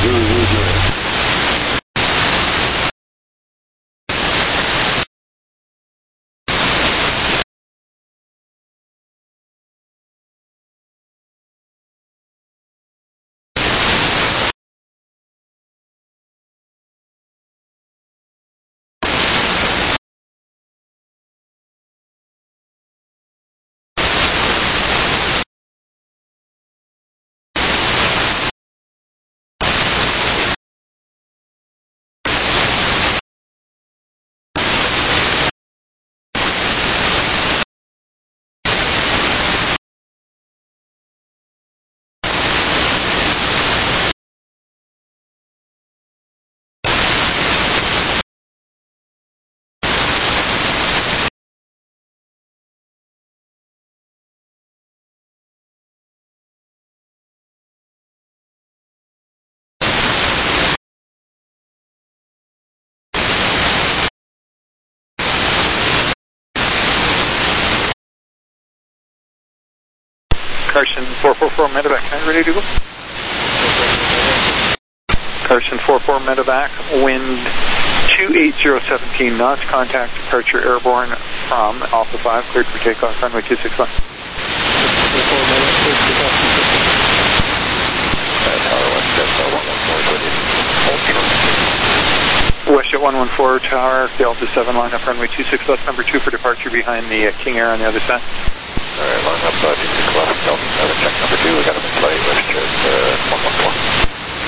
Carson 444 medevac, ready to go? Carson 44 medevac, wind 28017 knots, contact departure airborne from Alpha 5, cleared for takeoff, runway 261. Westjet 114 tower, Delta 7 line up runway 26 left, number 2 for departure behind the King Air on the other side. Alright, line up 26 left, Delta 7, check number 2, we got him in play, Westjet 114.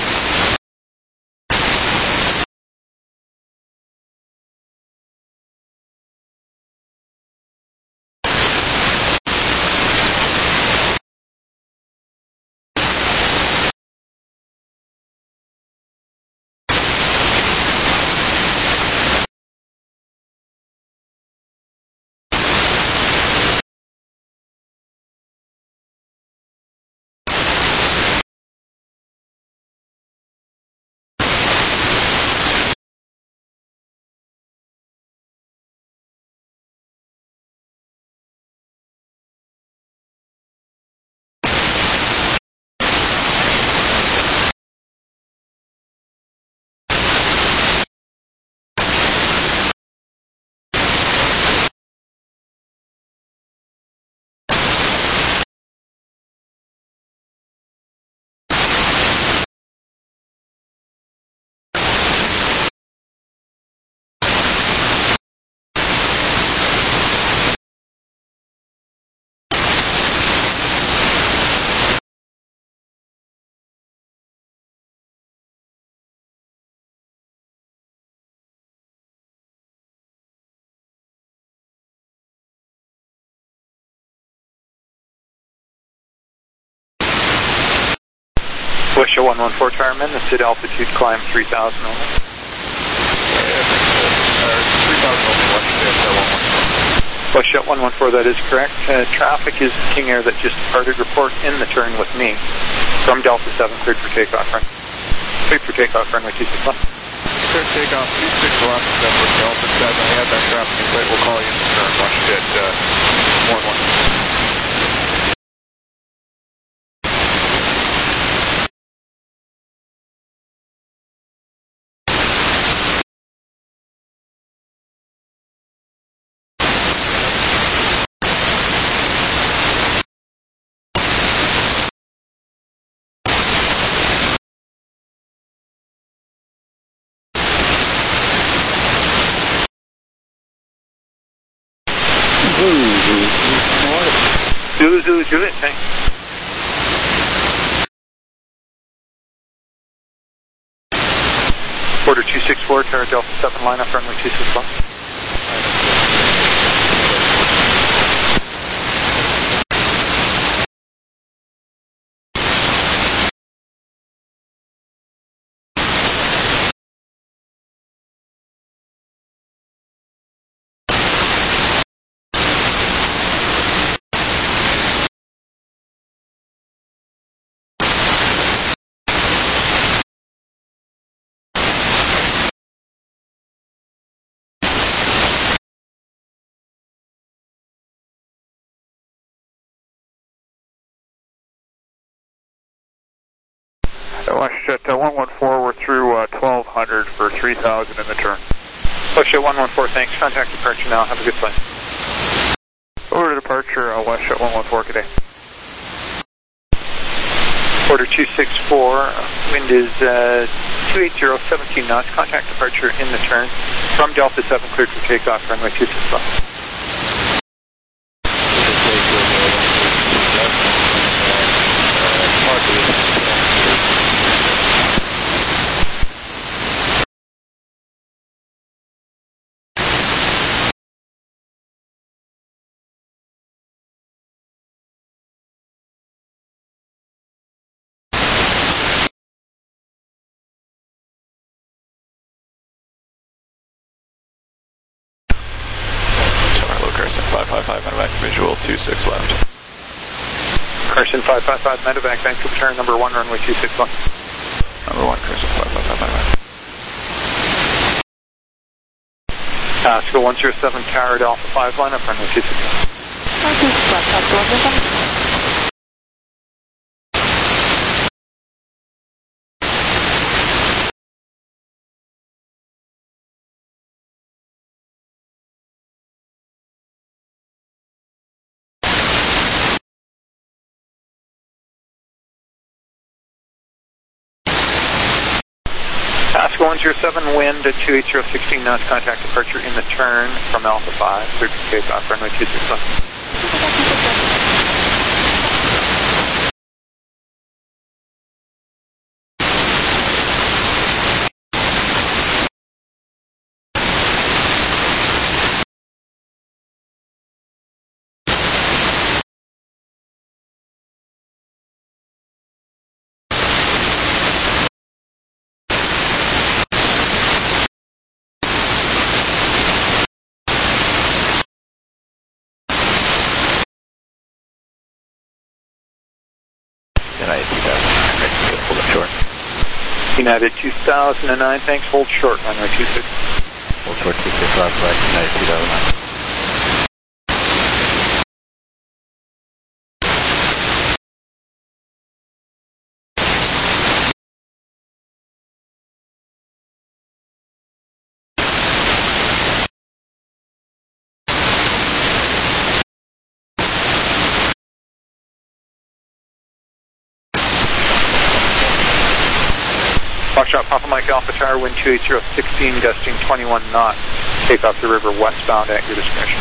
Westjet 114 towerman, the SID altitude climb 3000 only. 3000 only, Westjet 114, that is correct. Traffic is King Air that just departed. Report in the turn with me from Delta 7, cleared for takeoff, run. Cleared for takeoff, runway 261. Cleared takeoff, 26 left, with Delta 7, we have that traffic in plate, we'll call you in the turn, Westjet 11. Do it, thanks. Border 264, Tower Delta 7, line up runway 261. WestJet 114, we're through 1200 for 3000 in the turn. WestJet 114, thanks. Contact departure now. Have a good flight. Over to departure, WestJet 114 today. Order 264, wind is 280, 17 knots. Contact departure in the turn. From Delta 7, cleared for takeoff, runway 265. Carson 555, medevac, visual 26 left. Carson 555, medevac, Vancouver turn number 1, runway 261. Number 1, Carson 555, medevac. Pasco 107, Tower to Alpha 5, line up, runway 261. Pasco 107, wind at 280, 16 knots. Contact departure in the turn from Alpha 5, cleared for takeoff, runway 261. United 2009, hold it short. United 2009, thanks, hold short, runway 26. Hold short 26 left, flight, United 2009. Foxtrot Papa Mike Alpha Tower, wind 280, 16, gusting 21 knots. Take off the river westbound at your discretion.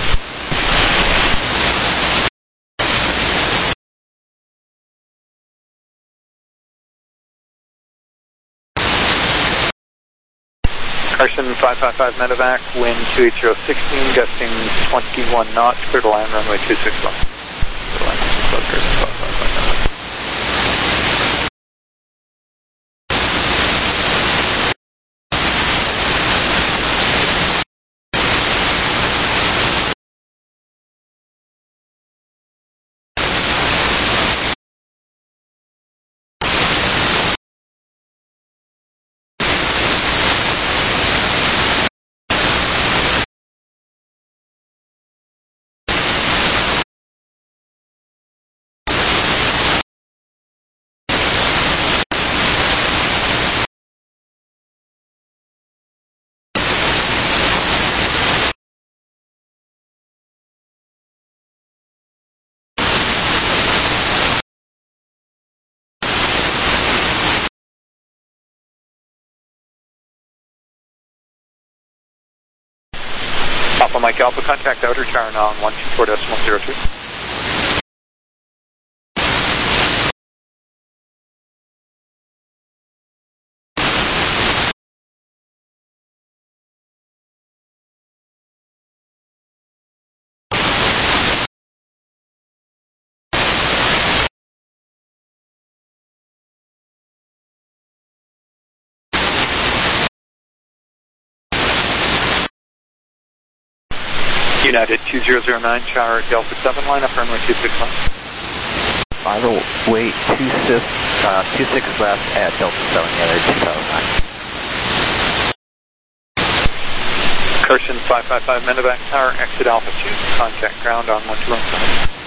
Carson 555 medevac, wind 280, 16, gusting 21 knots. Clear to land, runway 261. Clear to land 261, Carson 555 medevac. Papa Mike Alpha, contact outer tower now on 124.02. United 2009, Tower Delta 7, line up, runway 261. Final weight 26 left at Delta 7, United 2009. Carson 555 medevac Tower, exit Alpha 2, contact ground on 121.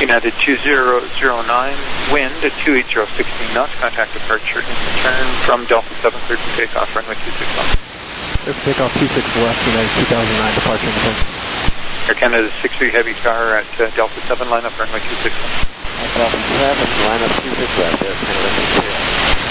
United 2009, wind at 280, 16 knots, contact departure in the turn from Delta 7, cleared for takeoff, runway 26 left. Cleared for takeoff 26 left, United 2009, departure in the turn. Air Canada 6-3 Heavy Tower at Delta 7, line up, runway 26 left. Delta 7, line up 26 left, Air Canada 6-3.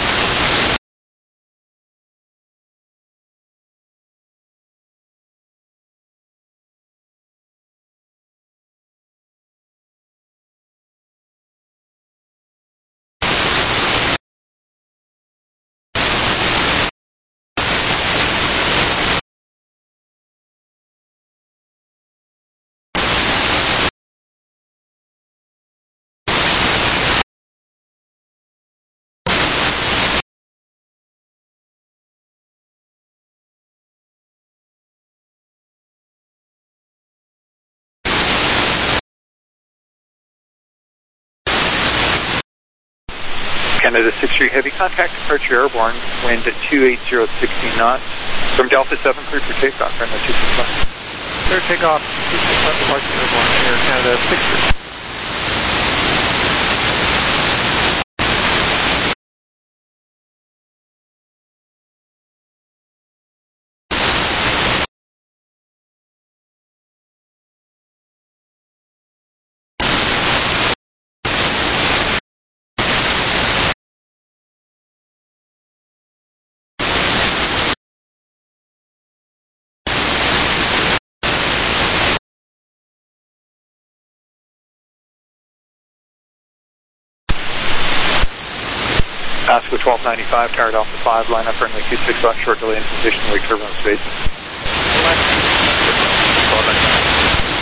Canada 6-3 Heavy, contact departure airborne, wind at 280, 16 knots, from Delta 7, cleared for takeoff, runway 26 left. Cleared takeoff 26 left, departure airborne, Air Canada 6-3. Pasco 1295, Tower Alpha 5, line up, runway 26 left, short delay in position, wake turbulence base.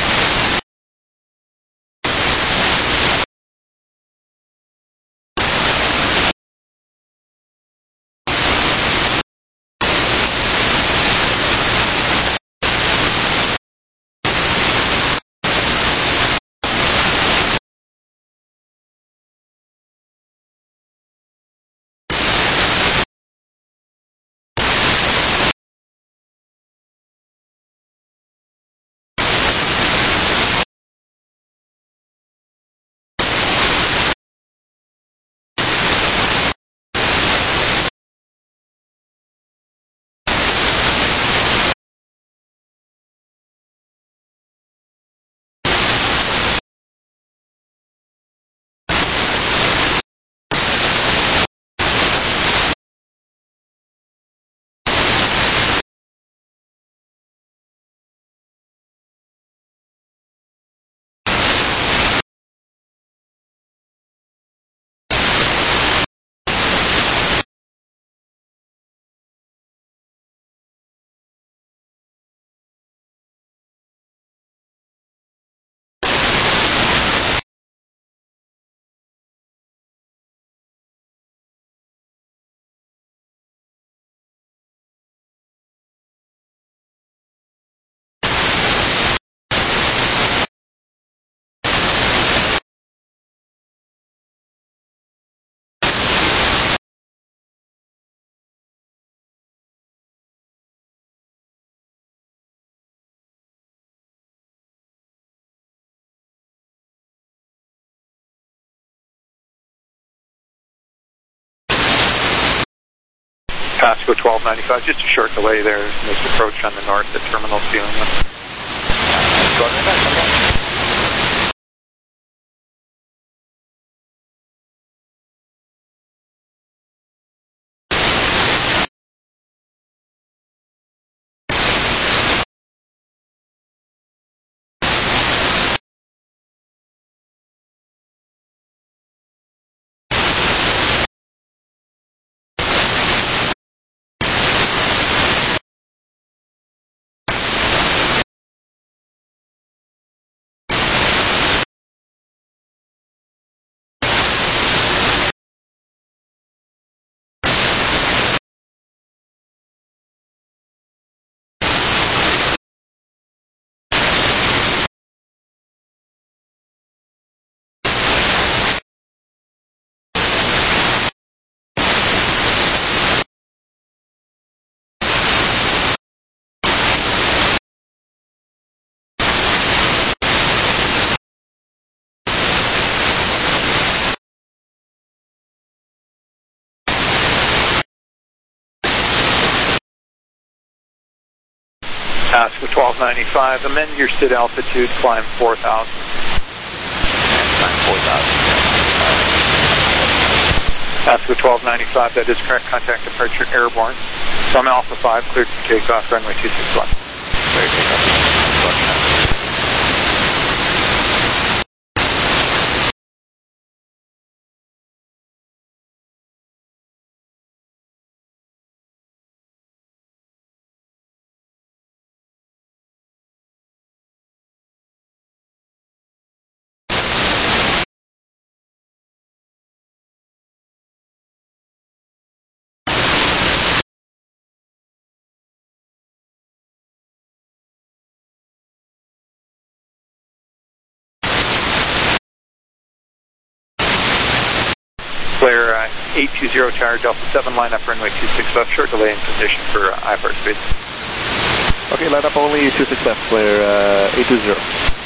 Pasco 1295, just a short delay there, missed approach on the north at terminal ceiling. ASCO 1295, amend your SID altitude, climb 4,000. Climb 4,000. ASCO 1295, that is correct. Contact departure airborne. From Alpha 5, cleared for takeoff, runway 26 left. Cleared takeoff, 26 left. Flare 820 tower, Delta 7, line up runway 26 left, short delay in position for IFR speed. Okay, line up only 26 left, Flare 820.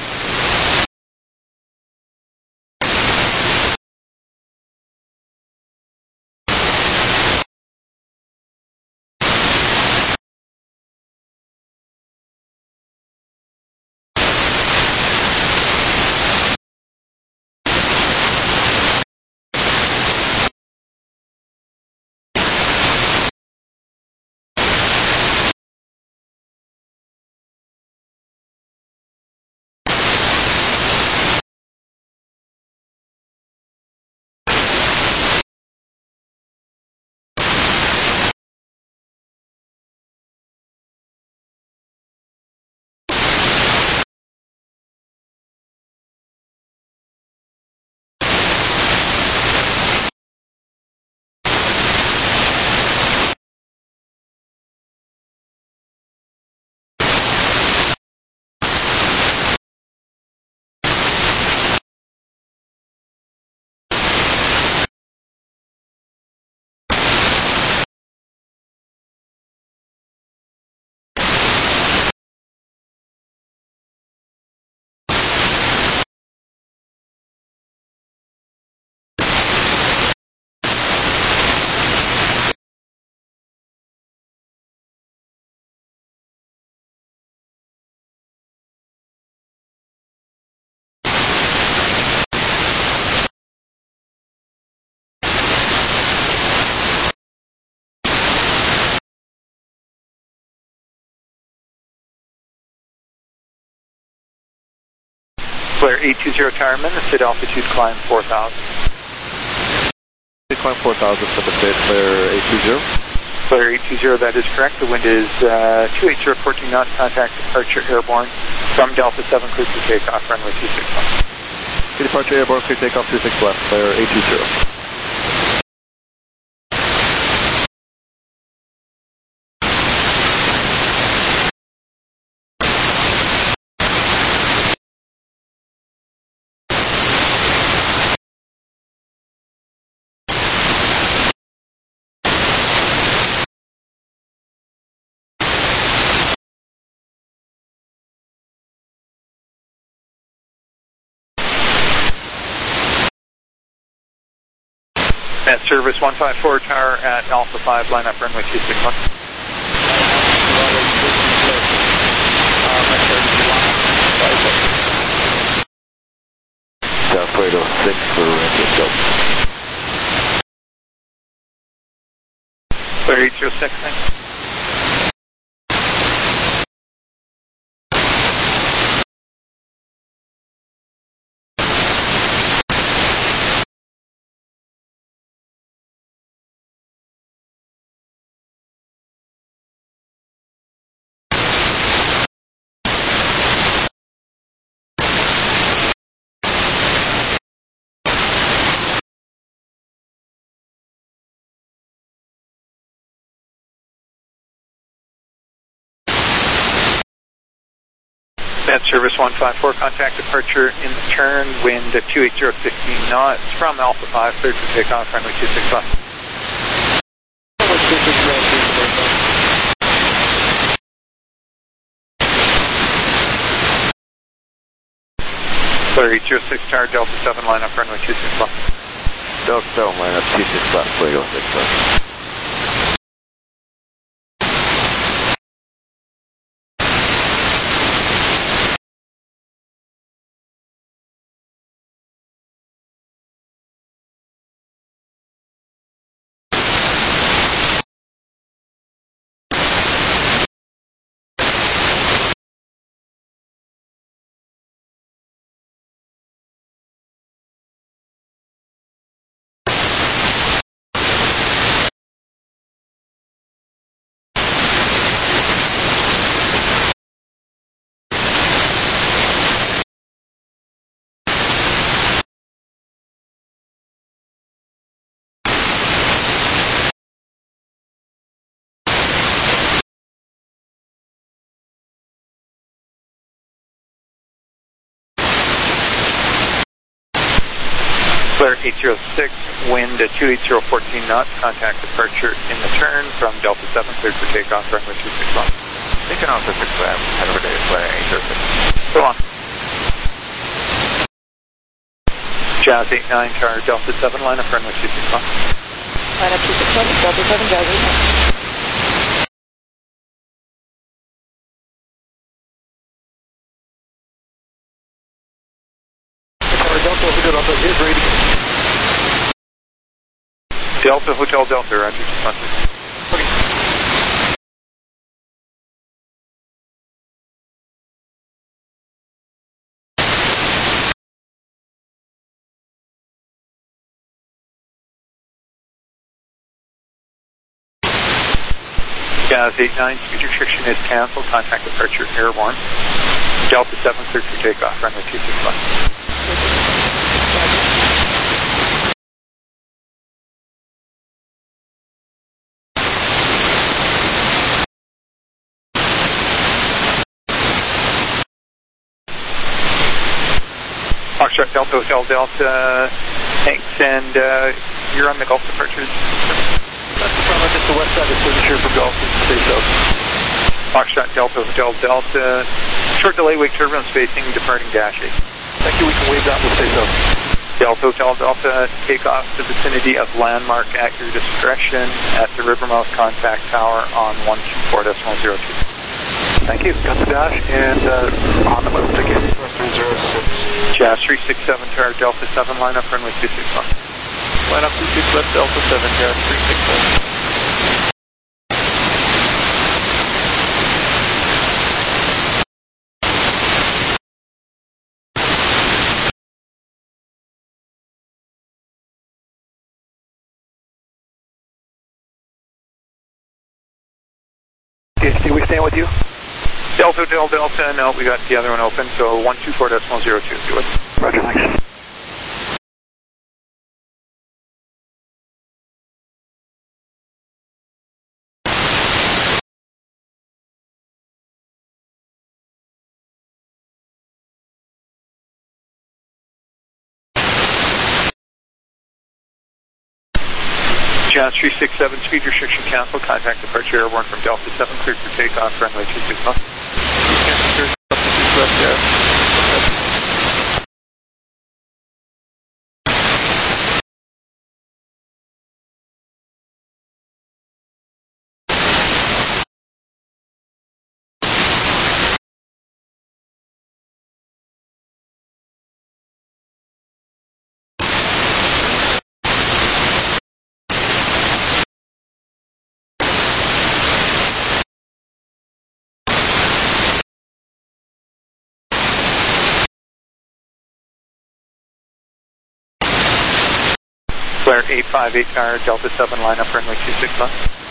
Flare 820 tower, amend the SID altitude, climb 4,000. Climb 4,000 for the SID, Flare 820. Flare 820, that is correct. The wind is 280, 14 knots, contact departure airborne. From Delta 7, cleared for takeoff, runway 26 left. Departure airborne, clear takeoff 26 left, Flare 820. At service 154 tower at Alpha 5, line up runway 26 left. South Plato 6 for Ranger Delta. Flare 806, thanks. At service 154, contact departure in the turn, wind at 280, 15 knots, from Alpha 5, cleared for takeoff, runway 26 left. Flare 806 tower, Delta 7, line up runway 26 left. Delta 7, line up 26 left, Plato 6 left. Flare 806, wind at 280, 14 knots, contact departure in the turn from Delta 7, cleared for takeoff, runway 261. Taking off the 6 left, head over to Flare 806. So long. Jazz 89, tower Delta 7, line up runway 261. Line up 261, Delta 7, Jazz 89. Delta Hotel Delta, roger, just one second. Okay. Jazz 89, speed restriction is canceled, contact departure airborne. Delta 7, cleared for takeoff, runway 261. Foxtrot Delta Hotel Delta, thanks, and you're on the Gulf departures. That's the front, just the west side of signature for Gulf, stay south. Foxtrot Delta Hotel Delta, short delay, wake turbulence spacing, departing dash 8. Thank you, we can wave that, we'll stay south. Delta Hotel Delta, take off to the vicinity of landmark at your discretion at the Rivermouth contact tower on 124.02. Thank you. Got the dash and on the move, thank you. 306. Jazz 367, tower Delta 7, line up runway 261. Line up 26 left, Delta 7, Jazz 367. Okay, we staying with you? Delta Hotel Delta, no, we got the other one open, so 124.02, do it. Roger, thanks. Jazz 367, speed restriction cancel, contact departure airborne from Delta 7, cleared for takeoff, runway 261. Flare 858, tower Delta 7, line up runway 261.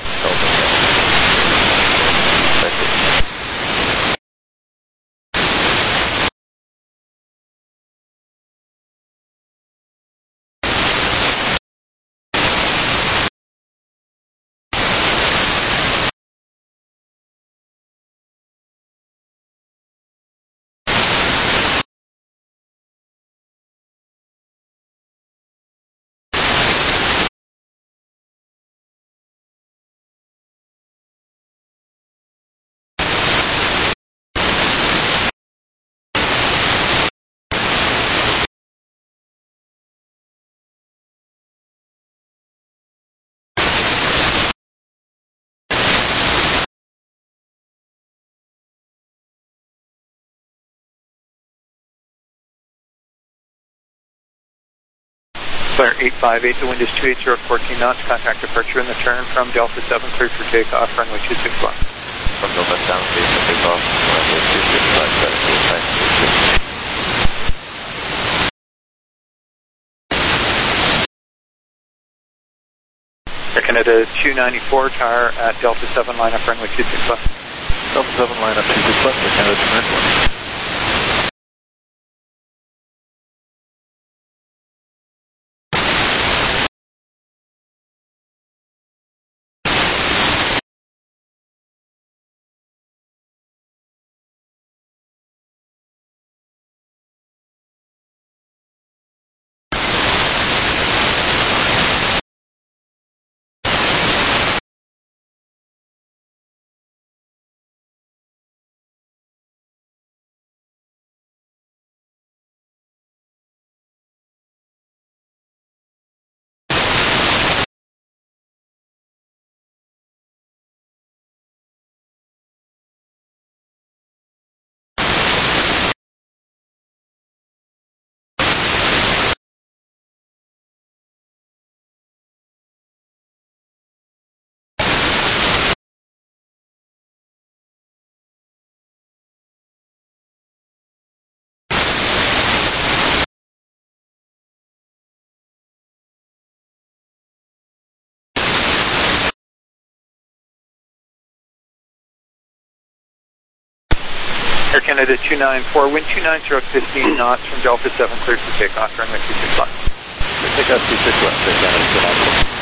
Flare 858, the wind is 280, 14 knots, contact departure in the turn from Delta 7, cleared for takeoff, runway 261. From Delta 7, cleared for takeoff, runway 261. Air Canada 294, tower at Delta 7, line up runway 261. Delta 7, line up 26 left, Air Canada 294. Canada 294, wind 290 at 15 knots from Delta 7, cleared for takeoff, runway 26 left. Takeoff 26 left, Air Canada 294.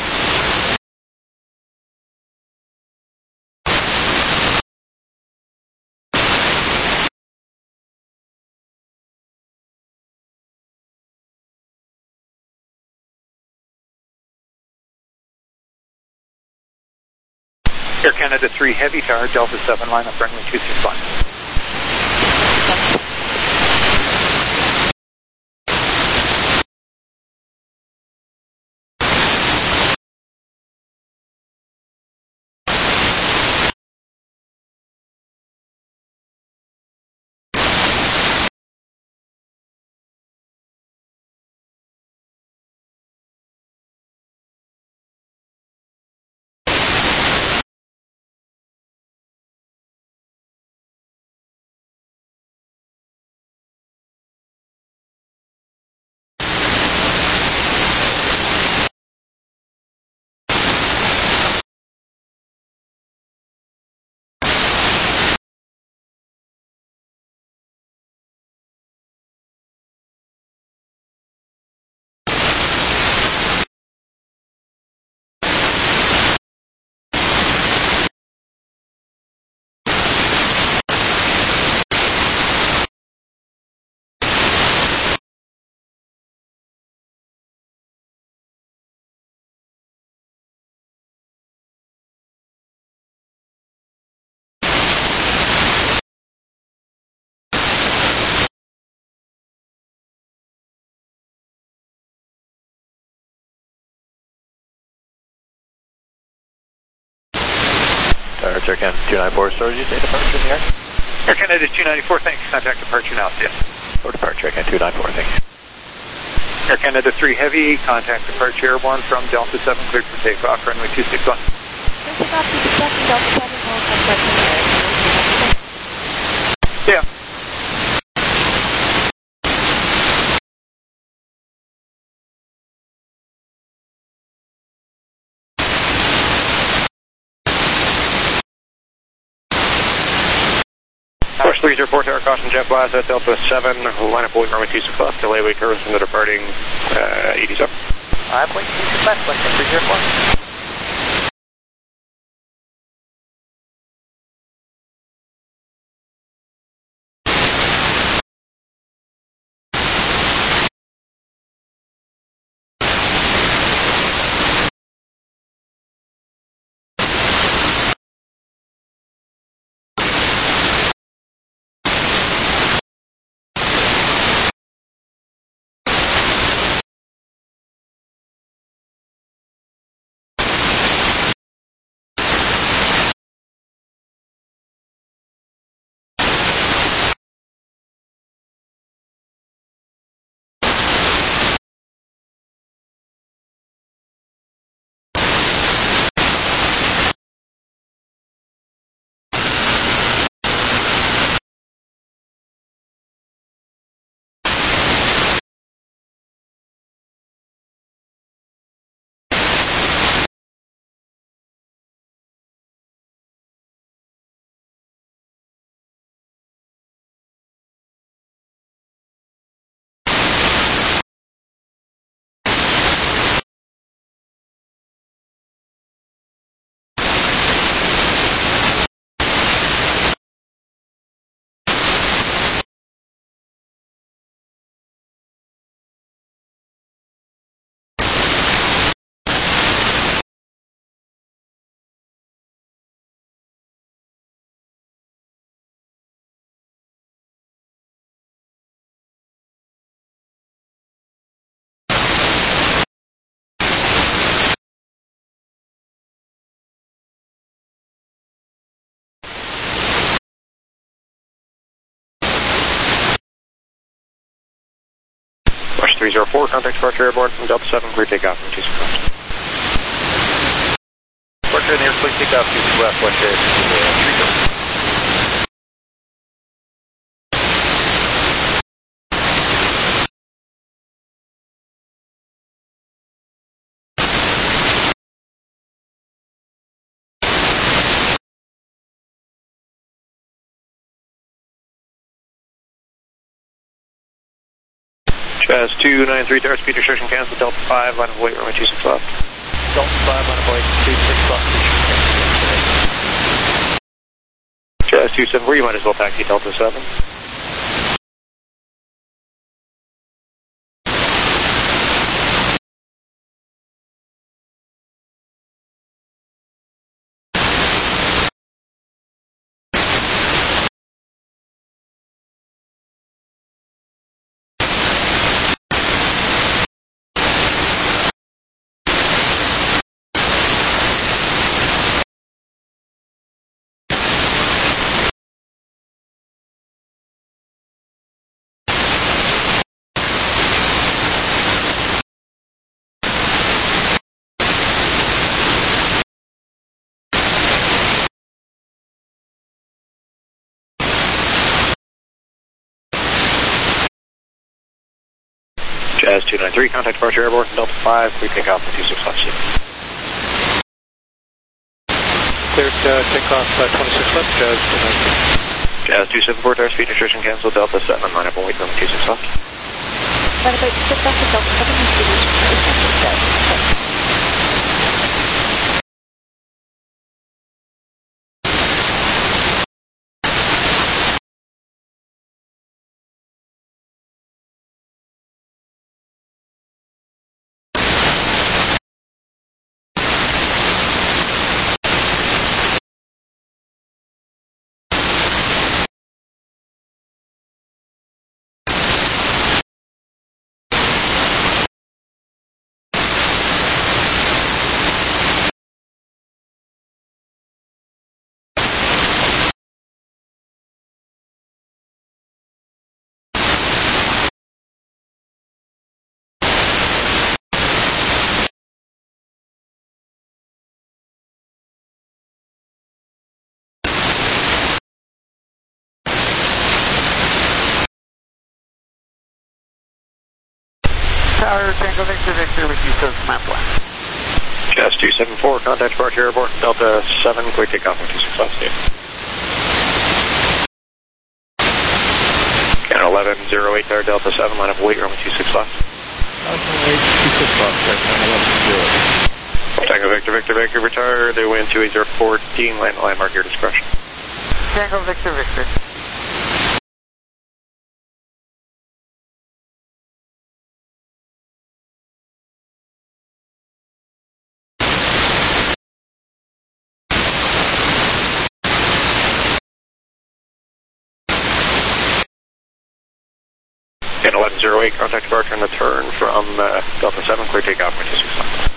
Air Canada 3 Heavy Tower, Delta 7, line up runway 26 left. Air Canada 294, storage, you say departure in the air? Air Canada 294, thanks. Contact departure now, see ya. Or departure, Air Canada 294, thanks. Air Canada 3 Heavy, contact departure airborne from Delta 7, cleared for takeoff, runway 26 left. Takeoff 26 left from Delta 7, hold contact in the air. Yeah. Push 304 Tower, caution jet blast at Delta 7, line up holding runway 26 left, delay weight curve from the departing 87. Point 26 left, West 304. Push 304, contact departure airborne from Delta 7, clear takeoff from 26 left. Departure in the air, takeoff 26 left, West Air 304. Jazz 293, tower speed restriction cancel, Delta 5, line of weight, runway 26 left. Delta 5, line of weight, 26 left. Jazz 274, you might as well taxi Delta 7. Jazz 293, contact departure airborne, Delta 5, clear takeoff on 26 left. Cleared takeoff 26 left, Jazz 293. Jazz 274, tower speed restriction cancel, Delta 7, line up on weight, runway 26 left. Line of weight 26 left, Delta 7, speed restriction cancel, Jazz. Tower Tango Victor Victor with you, so map plan. Jazz 274, contact departure airborne, Delta 7, clear takeoff on 26 left. Can 1108, tower Delta 7, line up weight, runway 26 left. Okay, 26 left, right, Tango Victor Victor Victor, retire, they wind 28014, landmark your discretion. Tango Victor Victor. And 1108, contact departure on the turn from Delta 7, clear takeoff on 26 left.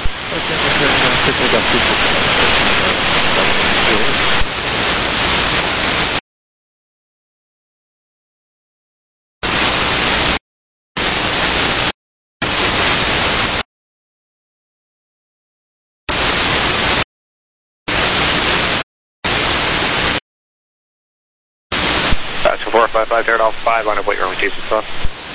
That's 455, turn off 5, line of weight, runway 26 left.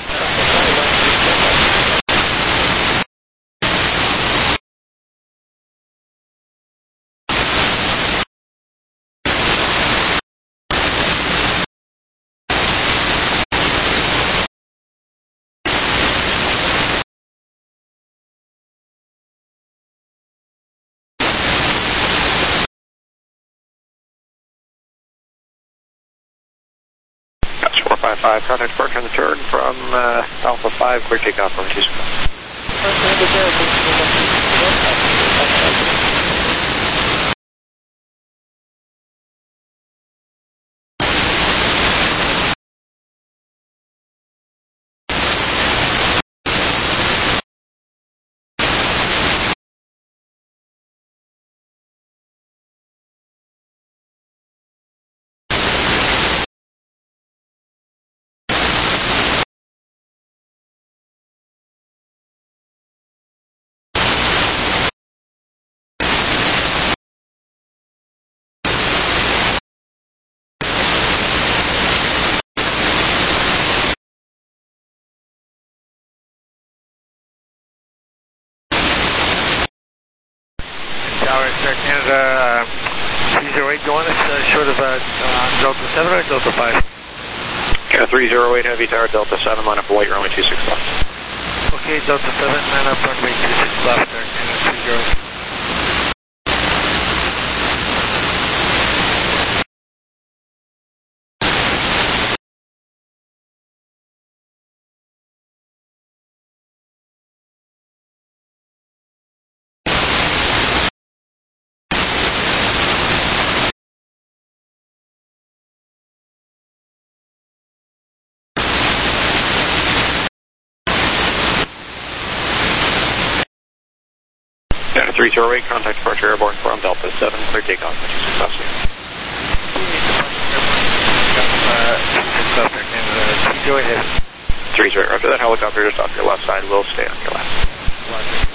That's 455, contact departure on the turn from Alpha 5, clear takeoff on 26 left. Tower Star Canada 308 going, it's short of Delta 7 or Delta 5? Canada 308 Heavy Tower, Delta 7, line up for white runway 26 left. Okay, Delta 7, line up runway 26 left, Canada 30. Canada 308, contact departure airborne from Delta 7, clear takeoff, 26 left. Go ahead. 30, after that helicopter just off your left side, will stay on your left. Roger.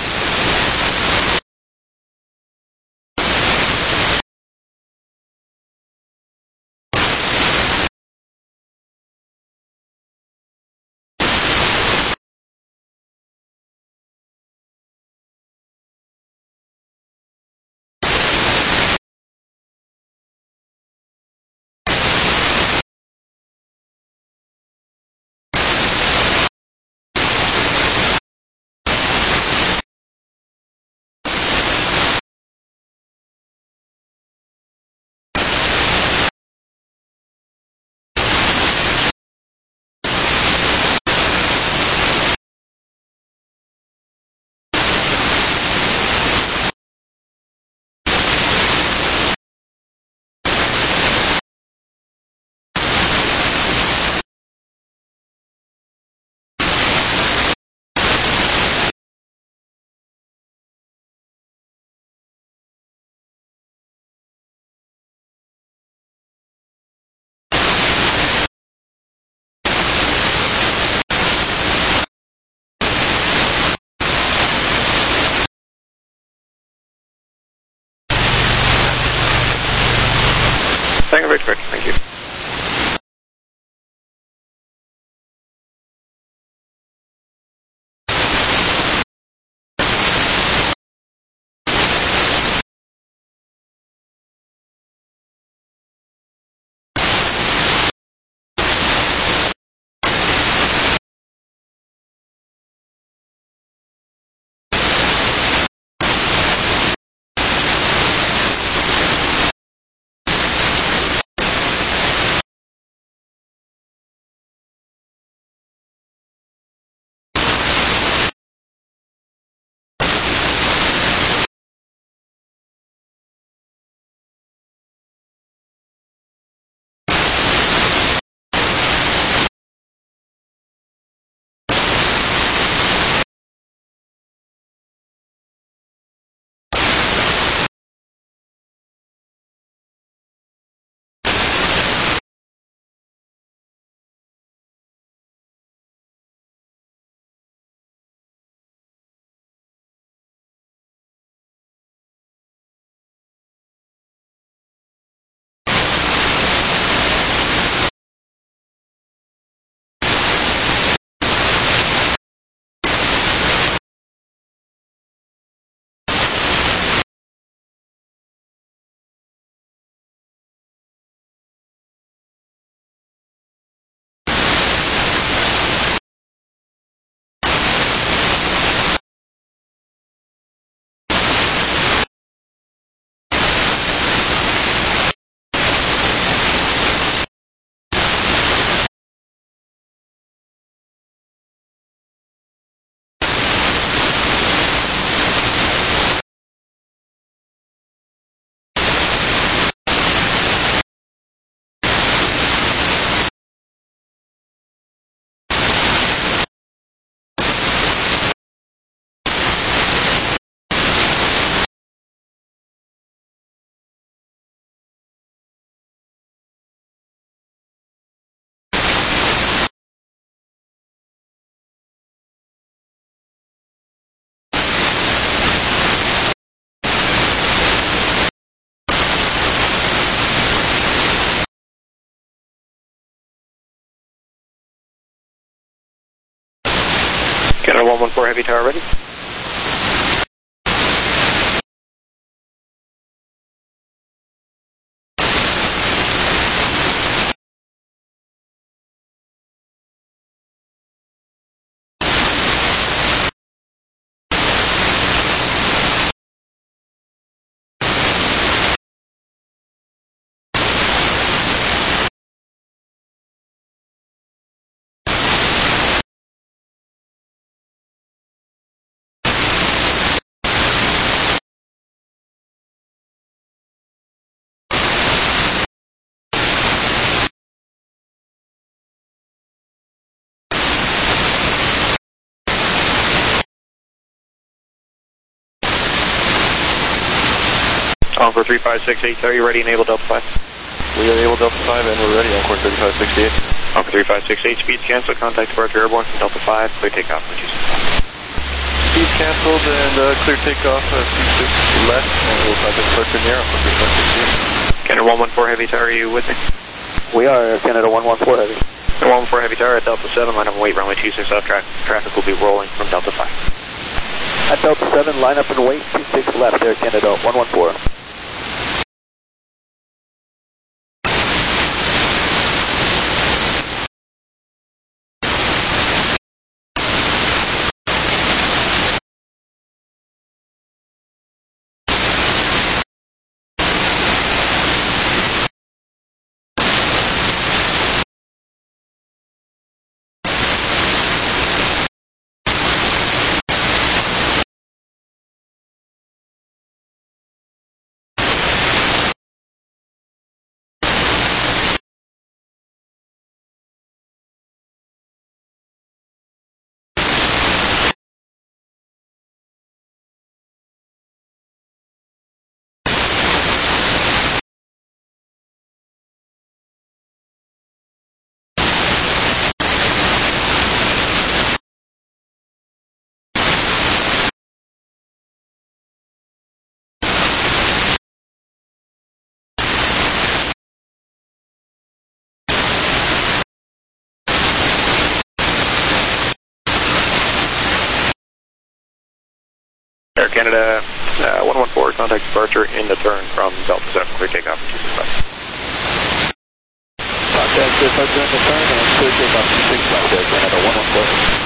Thank you very much. Thank you. Canada 114 Heavy Tower ready. Concord 3568, are you ready? Enable Delta 5. We are able Delta 5 and we're ready on course 3568. Concord 3568, speeds canceled, contact departure airborne from Delta 5, clear takeoff, which is Speed canceled and clear takeoff, 26 left, and we'll contact departure in the air on course 3568. Canada 114 Heavy Tower, are you with me? We are Canada 114 Heavy. 114 Heavy Tower at Delta 7, line up and wait, runway 26 left, traffic will be rolling from Delta 5. At Delta 7, line up and wait, 26 left there, Canada 114. Air Canada 114, contact departure in the turn from Delta 7, clear takeoff, which is left. Contact departure in the turn and clear takeoff, 26 left there, Canada 114.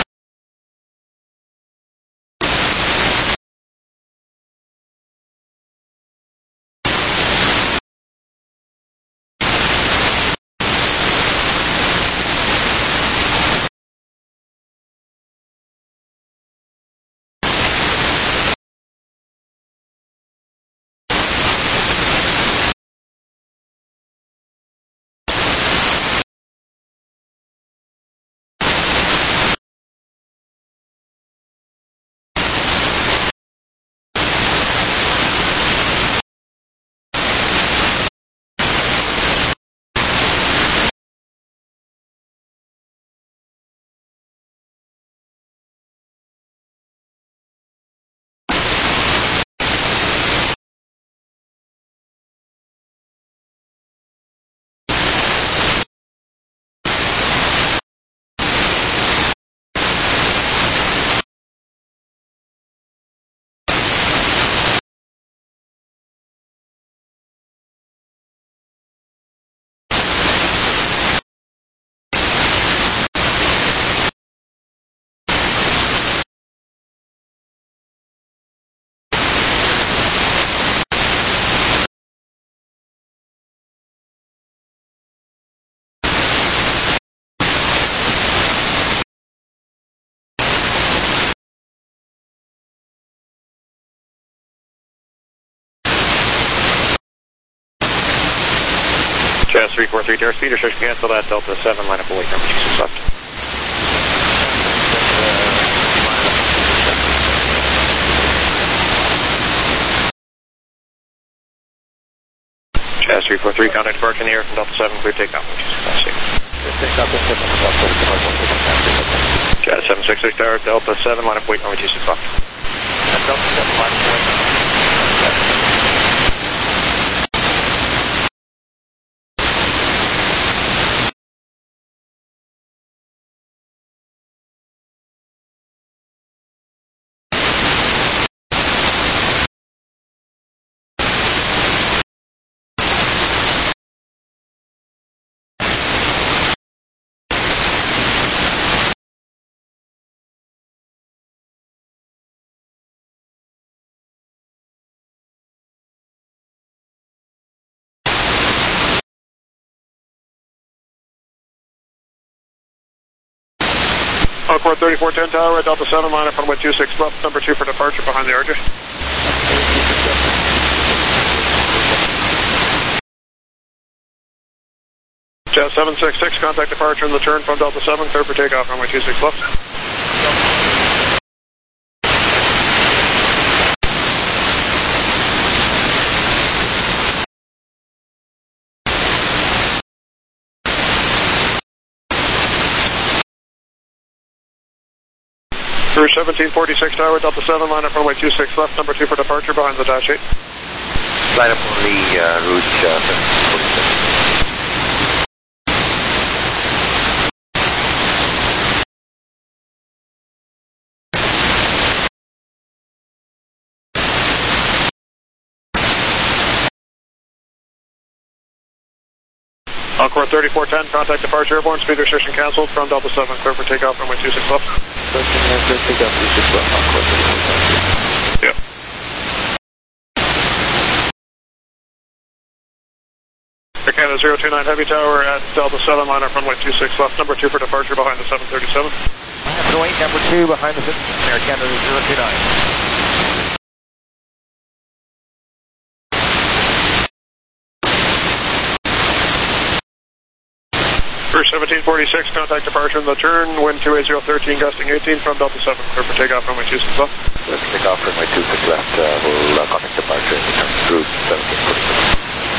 Jazz 343, Dare speed restriction cancel at Delta 7, line up and wait, number 26 left. Jazz 343, contact departure in the air from Delta 7, clear takeoff, which is capacity. Jazz 766 Tower, Delta 7, line up, wait, runway 26 left. At Delta 7, line up, wait. Concord 3410 Tower at Delta 7, line up runway 26 left, number 2 for departure behind the RJ. Jazz 766, contact departure in the turn from Delta 7, clear for takeoff, runway 26 left. Cruise 1746 Tower, Delta 7, line up runway 26 left, number 2 for departure, behind the dash 8. Line up only route 1746. Encore 3410, contact departure airborne, speed restriction canceled from Delta 7, clear for takeoff, runway 26 left. Takeoff 26 left, Encore 3410. Yep. Air Canada 029 Heavy Tower at Delta 7, line up runway 26 left, number 2 for departure, behind the 737. Wait, number 2 behind the Air Canada 029. Cruise 1746, contact departure in the turn, wind 28013, gusting 18 from Delta 7, clear for takeoff, runway 26 left. Clear for takeoff, runway 26 left, we'll contact departure in the turn, route 1746.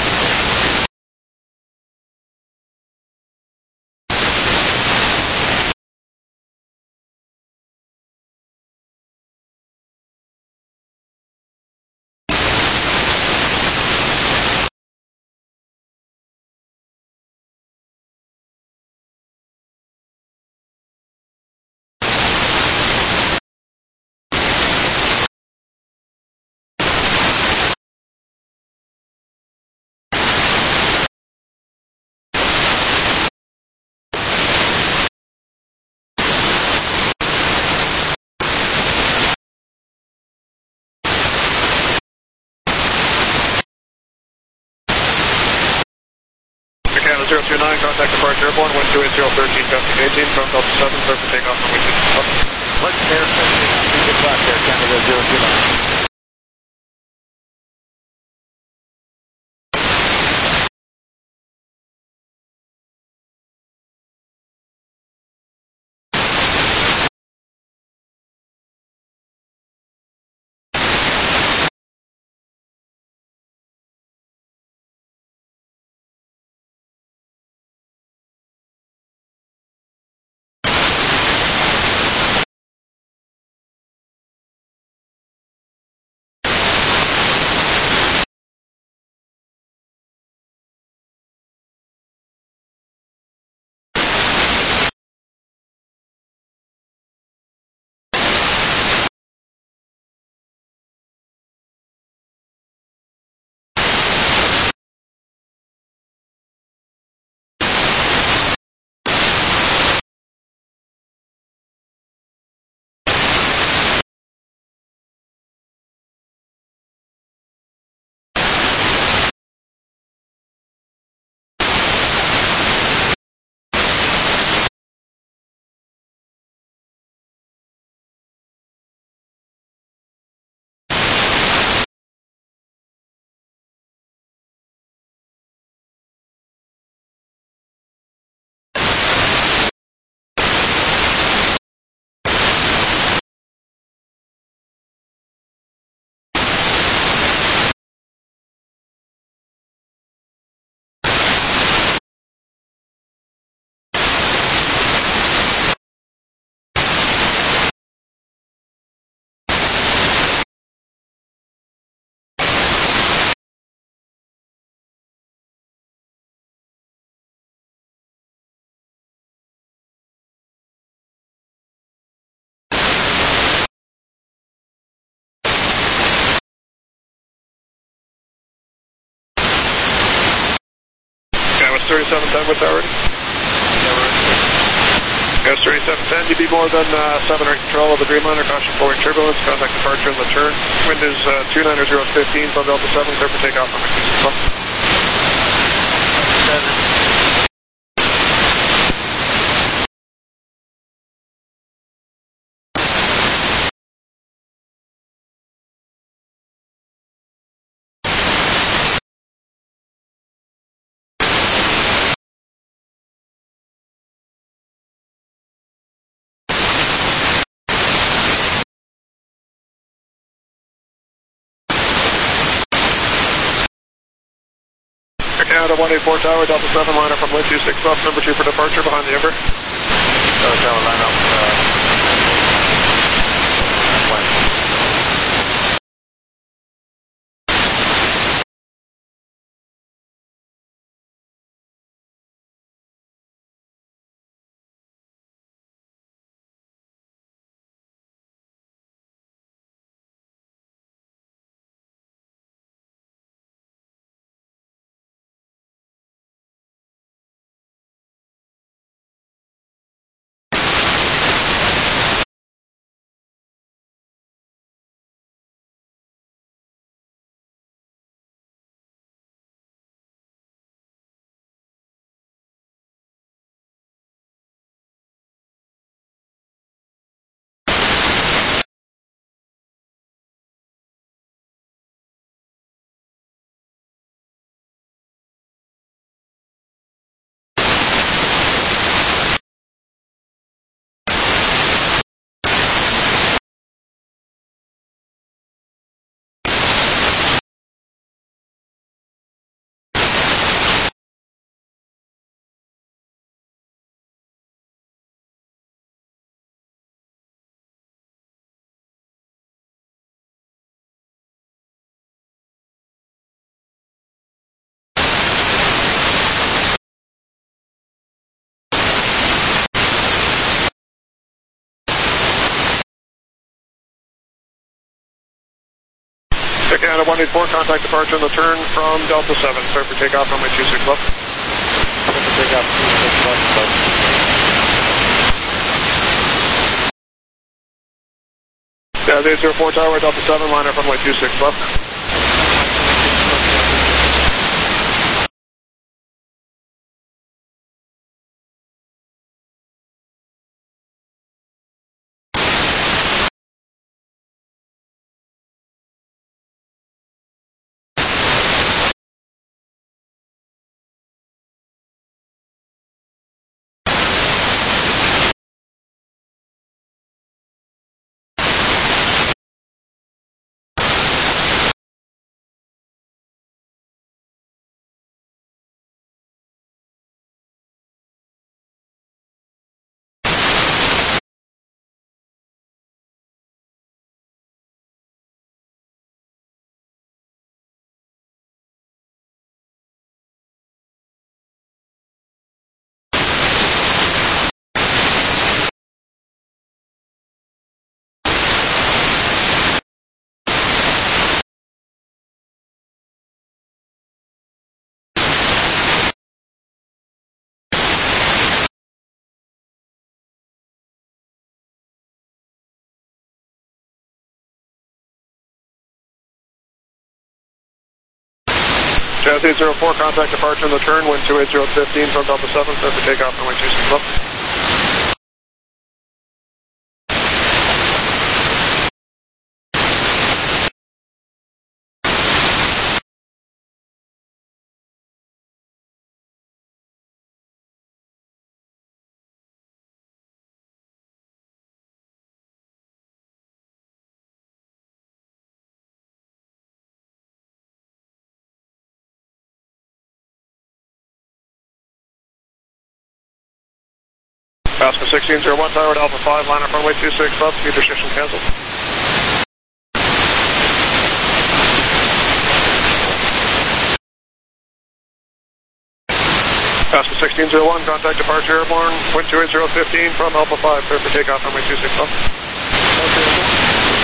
Canada 029, contact departure airborne, wind 28013, gusting 18 from Delta 7, clear for takeoff, runway 26 left. Let's Air 26 left, Air Canada 029. Ghost 3710 with already? Ghost 3710, you'd be more than 7 or 8 control of the Dreamliner, caution forward turbulence, contact departure in the turn. Wind is 29015 from Delta 7, clear for takeoff on 26 left. 7. Canada 184 Tower, Delta 7, line up from wind 26 left, number 2 for departure, behind the Ember. Delta 7, line up. Canada 184, contact departure on the turn from Delta 7. Clear for takeoff, runway 26 left. Clear for takeoff, 26 left. Jazz 804 Tower, Delta 7, line up runway 26 left. Jazz 804, contact departure on the turn, wind 28015 from Delta 7, clear for takeoff, runway 26 left. Passenger 1601 Tower, Alpha 5, line up runway 26 left, speed restriction canceled. Passenger 1601, contact departure airborne, wind 28015 from Alpha 5, clear for takeoff, runway 26 left.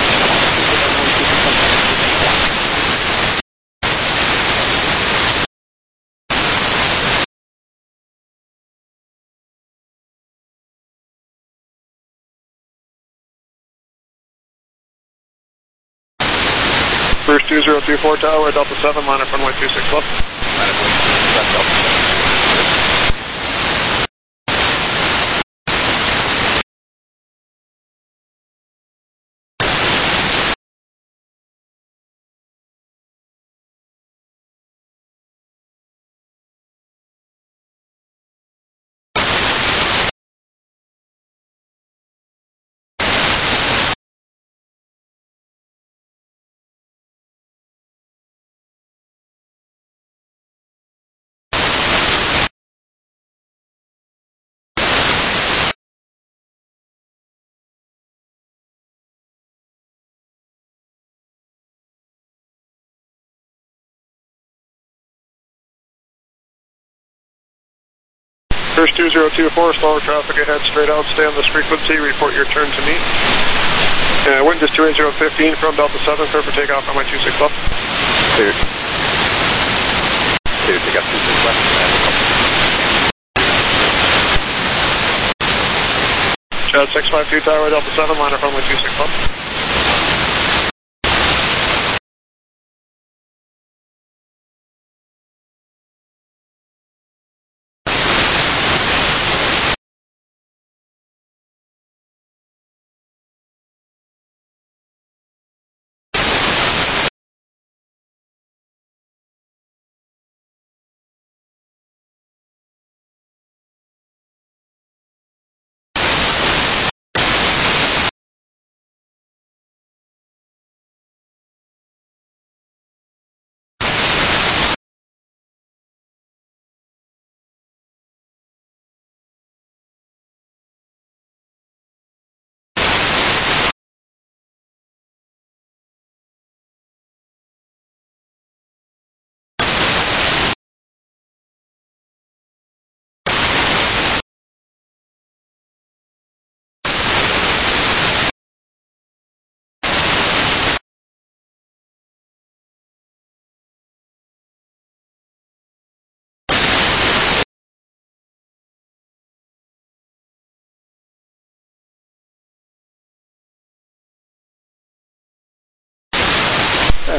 First 2024 Tower, Delta 7, line up runway 26 left. First 2024, slower traffic ahead, straight out, stay on this frequency, report your turn to me. Wind is 28015 from Delta 7, clear for takeoff, runway 26 left. Cleared. Cleared, takeoff 26 left. Chad 652 Tower, Delta 7, line up runway 26 left.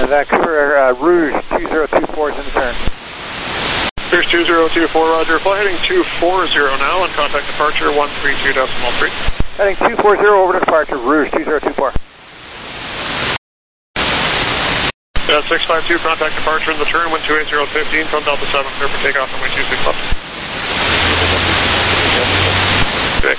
Vancouver, Rouge 2024 is in the turn. Here's 2024, roger. Fly heading 240 now and contact departure 132.3. Heading 240 over to departure, Rouge 2024. 652, contact departure in the turn, wind 280.15 from Delta 7, clear for takeoff on wind 26 left. Okay.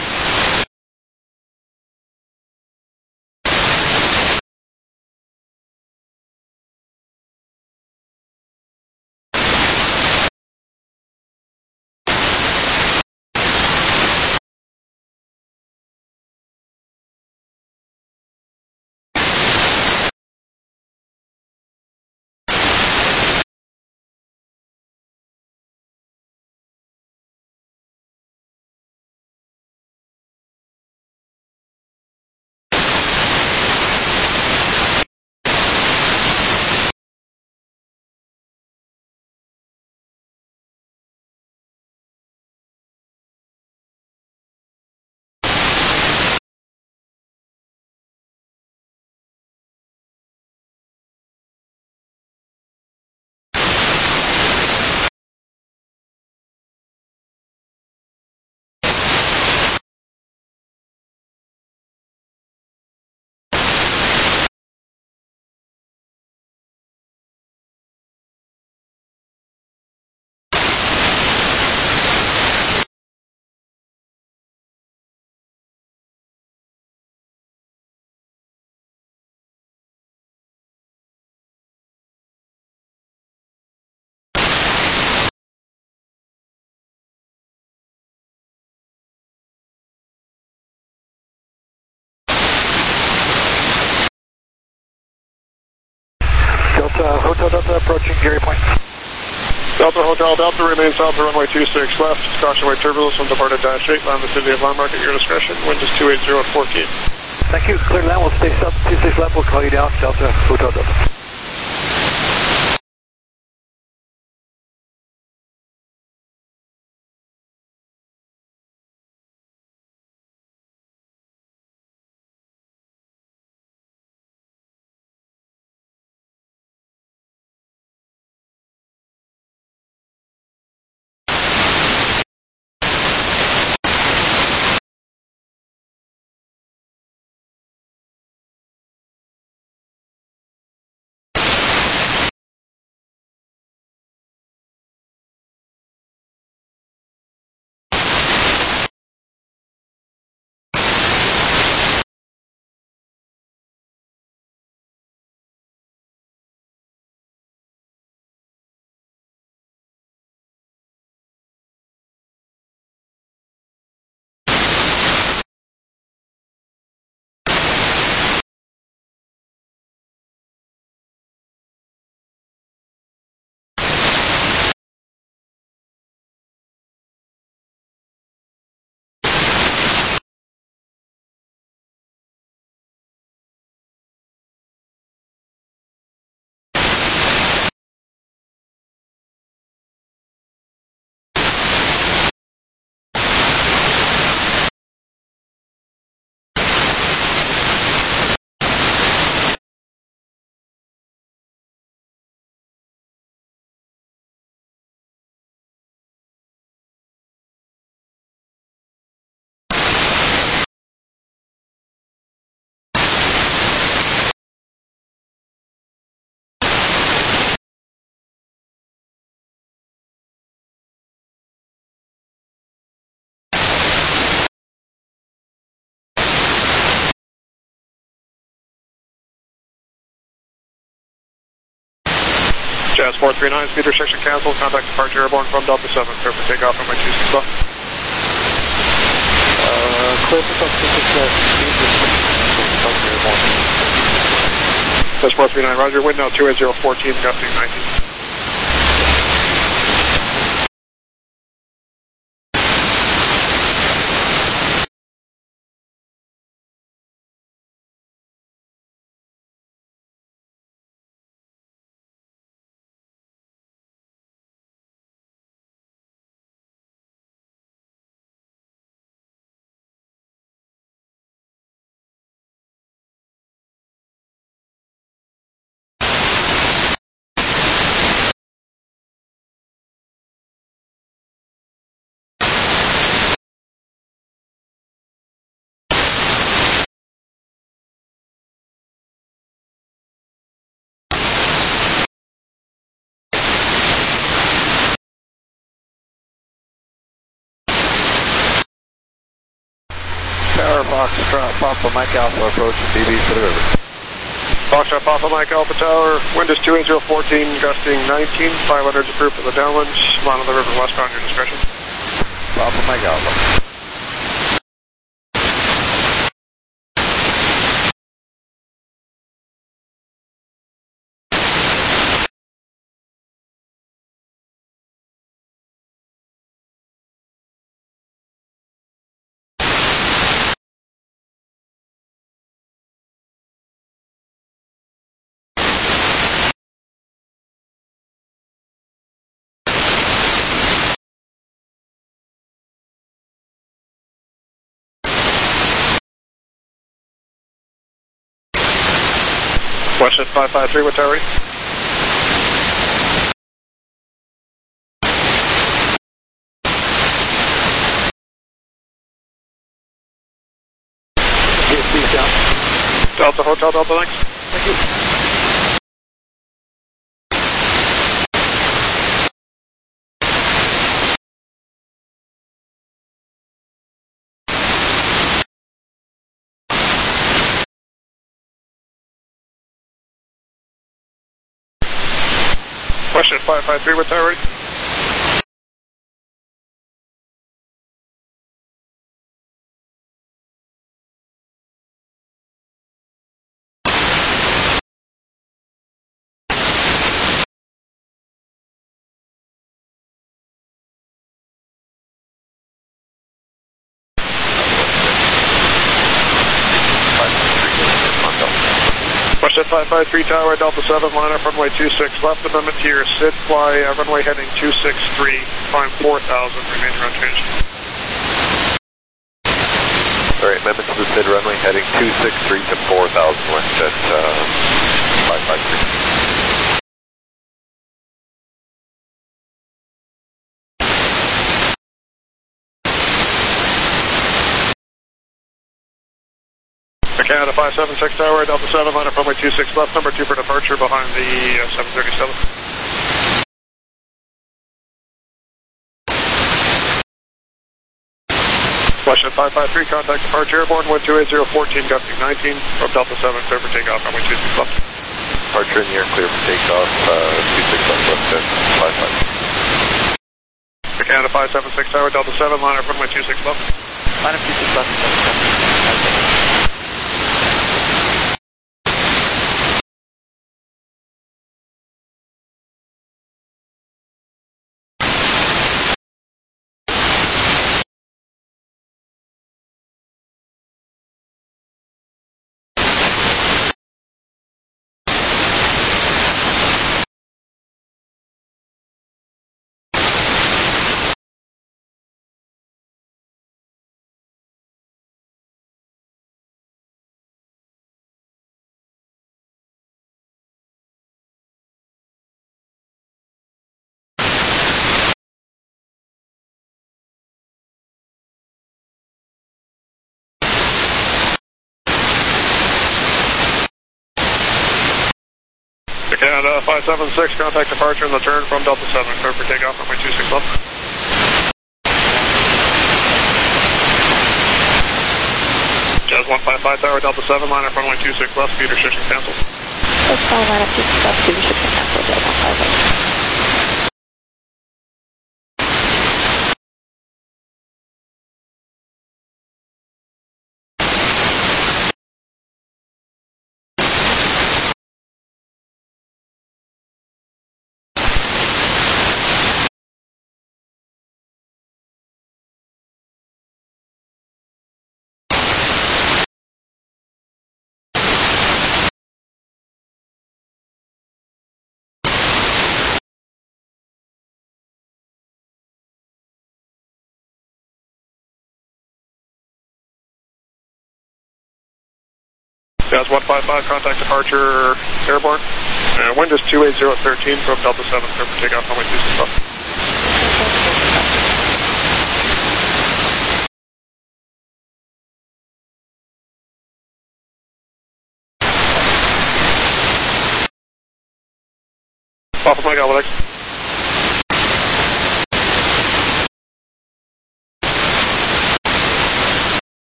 Hotel Delta approaching Gary Point. Delta Hotel Delta remains south of runway 26 left. Caution wave turbulence from departed dash 8. Land the city of Landmark at your discretion. Wind is 280 at 14. Thank you. Clear land. We'll stay south 26 left. We'll call you down. Delta Hotel Delta. Jazz 439, speed restriction canceled. Contact departure airborne from Delta 7. Clear for takeoff on wind 26 left. Clear for Delta 26 left. Speed restriction airborne. Jazz 439, roger. Wind now 280.14, gusting 19. Foxtrot Papa Mike Alpha approaching DB to the river. Foxtrot Papa Mike Alpha Tower, wind is 28014, gusting 19, 500 approved for the downwind, line of the river westbound, your discretion. Papa Mike Alpha. Westjet 553 with tower ready. Delta Hotel, Delta next. Thank you. Westjet 553 with tower ready. Westjet 553 Tower, Delta 7, line up runway 26 left, amendment to your SID fly, runway heading 263, climb 4,000, remaining unchanged. Alright, amendment to the SID runway heading 263 to 4,000, Westjet 553. Canada 576 Tower, Delta 7, line up runway 26 left, number 2 for departure behind the 737. Westjet 553, contact departure airborne, wind 28014, gusting 19, from Delta 7, clear for takeoff, runway 26 left. Departure in the air, clear for takeoff, 26 left, Westjet 553. Canada 576 Tower, Delta 7, line up runway 26 left. Line up 26 left, 777. Canada 576, contact departure in the turn from Delta 7, clear for takeoff, runway 26 left. Jazz 155 Tower, Delta 7, line up runway 26 left, speed restriction canceled. That's fine, line up 26 left, speed restriction canceled, Delta 5. Jazz 155, contact departure airborne. Wind is 28013 from Delta 7, clear for takeoff, runway 26 left. Papa Mike Alpha next.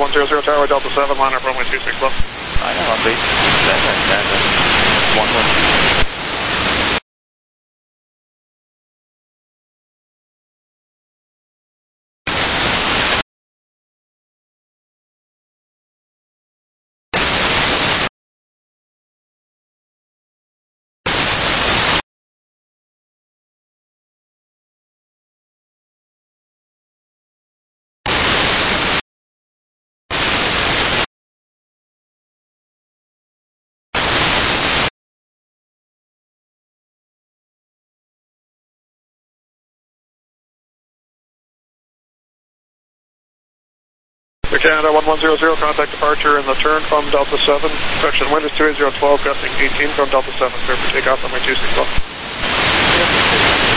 100 Tower, Delta 7, line up runway 26 left. I know, I'm based 7, 11. Canada 1100, contact departure in the turn from Delta 7. Correction, wind is 28012, gusting 18 from Delta 7, clear for takeoff on my 26 left.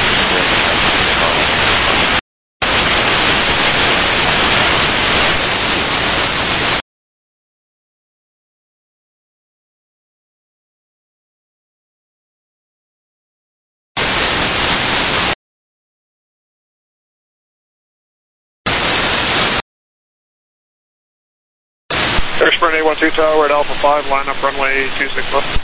Airspring 812 Tower at Alpha 5, line up runway 26 left.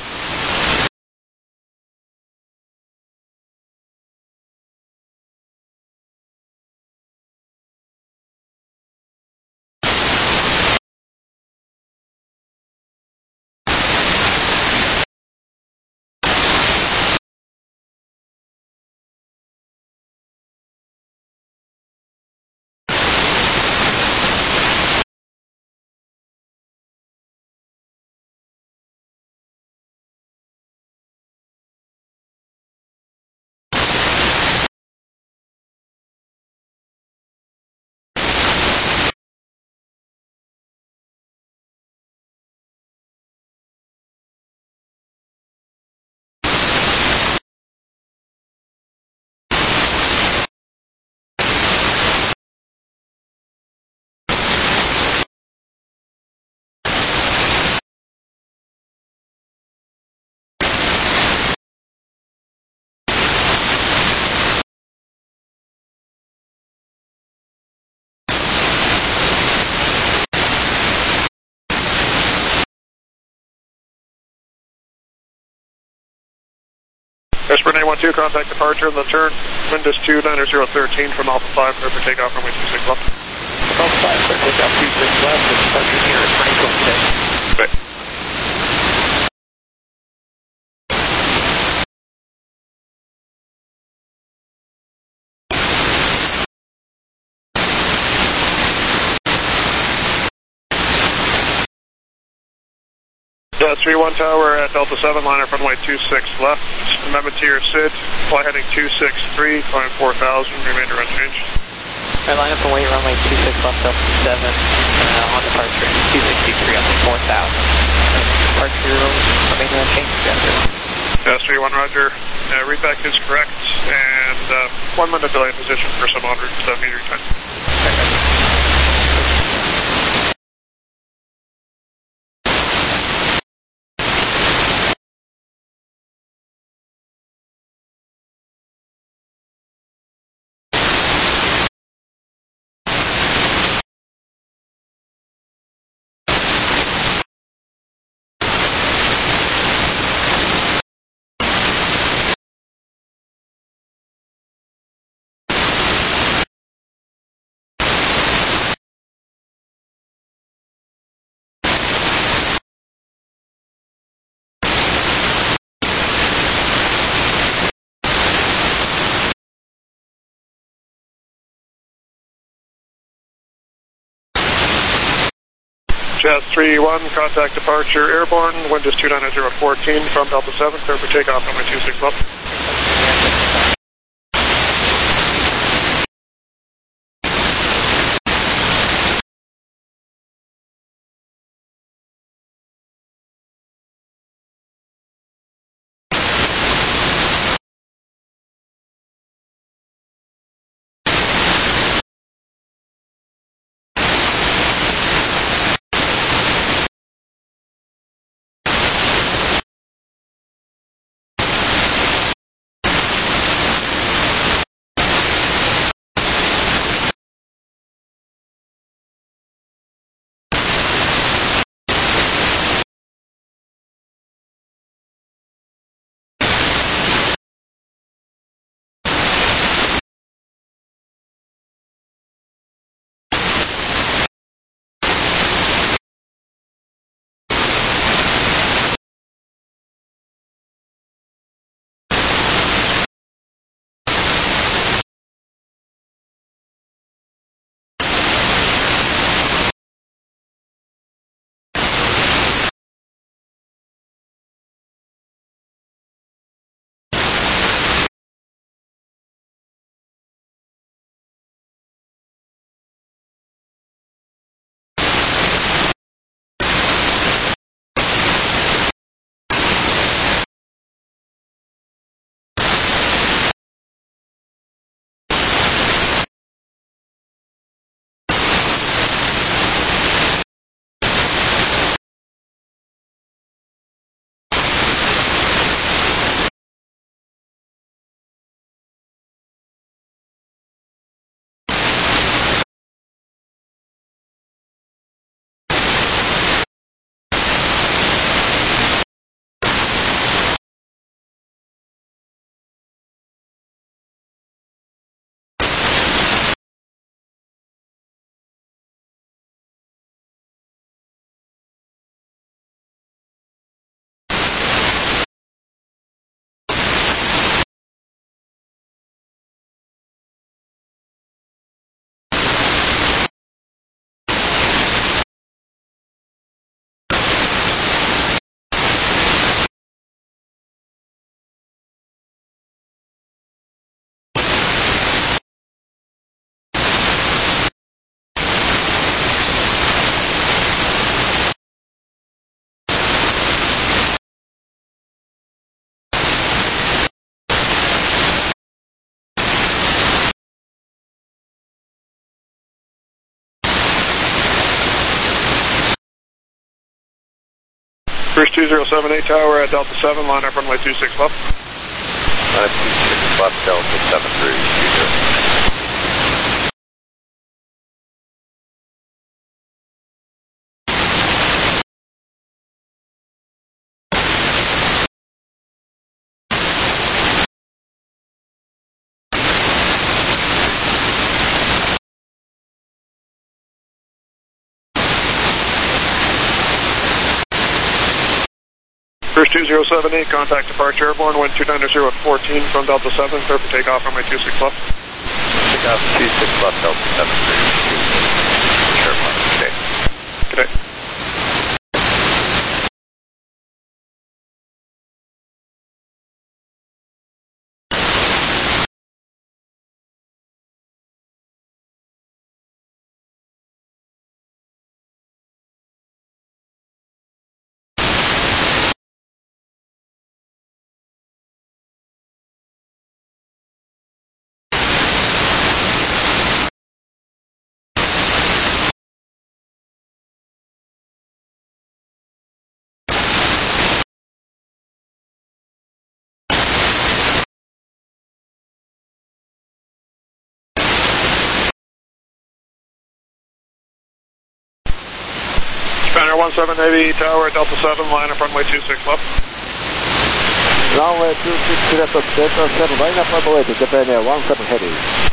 Airspring 812, contact departure in the turn. Wind is 29013 from Alpha 5, clear for takeoff runway 26 left. Alpha 5, clear takeoff 26 left, and departure here at Franklin 6. Okay. That's 31 Tower at Delta 7, line up runway 26 left. Amendment to your SID, fly heading 263, climb 4,000, remainder unchanged. I line up and wait runway 26 left, Delta 7, on departure, 263 up to 4,000. Departure, remainder unchanged, Yes, 31 Roger. Repack is correct, and 1 minute delay in position for some en route metering time. Jazz 3-1, contact departure airborne, wind is 29014 from Delta 7, clear for takeoff on my 26 left. 2078 tower at Delta 7, line up runway 26 left. 26 left, Delta 73. First 2078, contact departure airborne, wind 290 at 14 from Delta 7, clear for takeoff runway 26 left. Takeoff 26 left, Delta 73. Airplane, good day. Good day. Spanner 17 Navy tower at Delta 7, line up runway 26 left. Runway 26 left of Delta 7, line up runway to Japan Air 17 Heavy.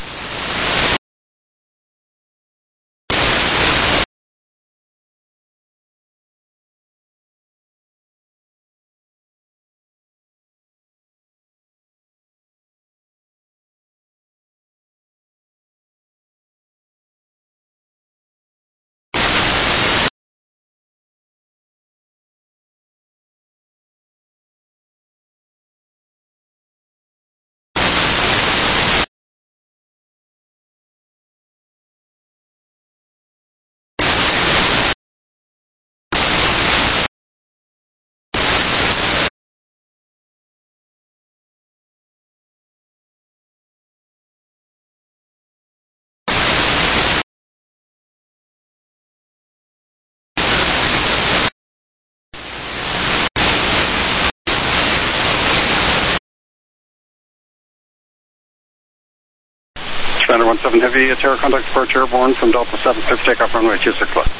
Spanner 17 Heavy, tower contact departure airborne from Delta 7, clear for takeoff runway 26 left.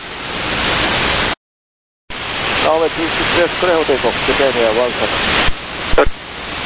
Runway 26 left, clear for takeoff, Japan Air 17.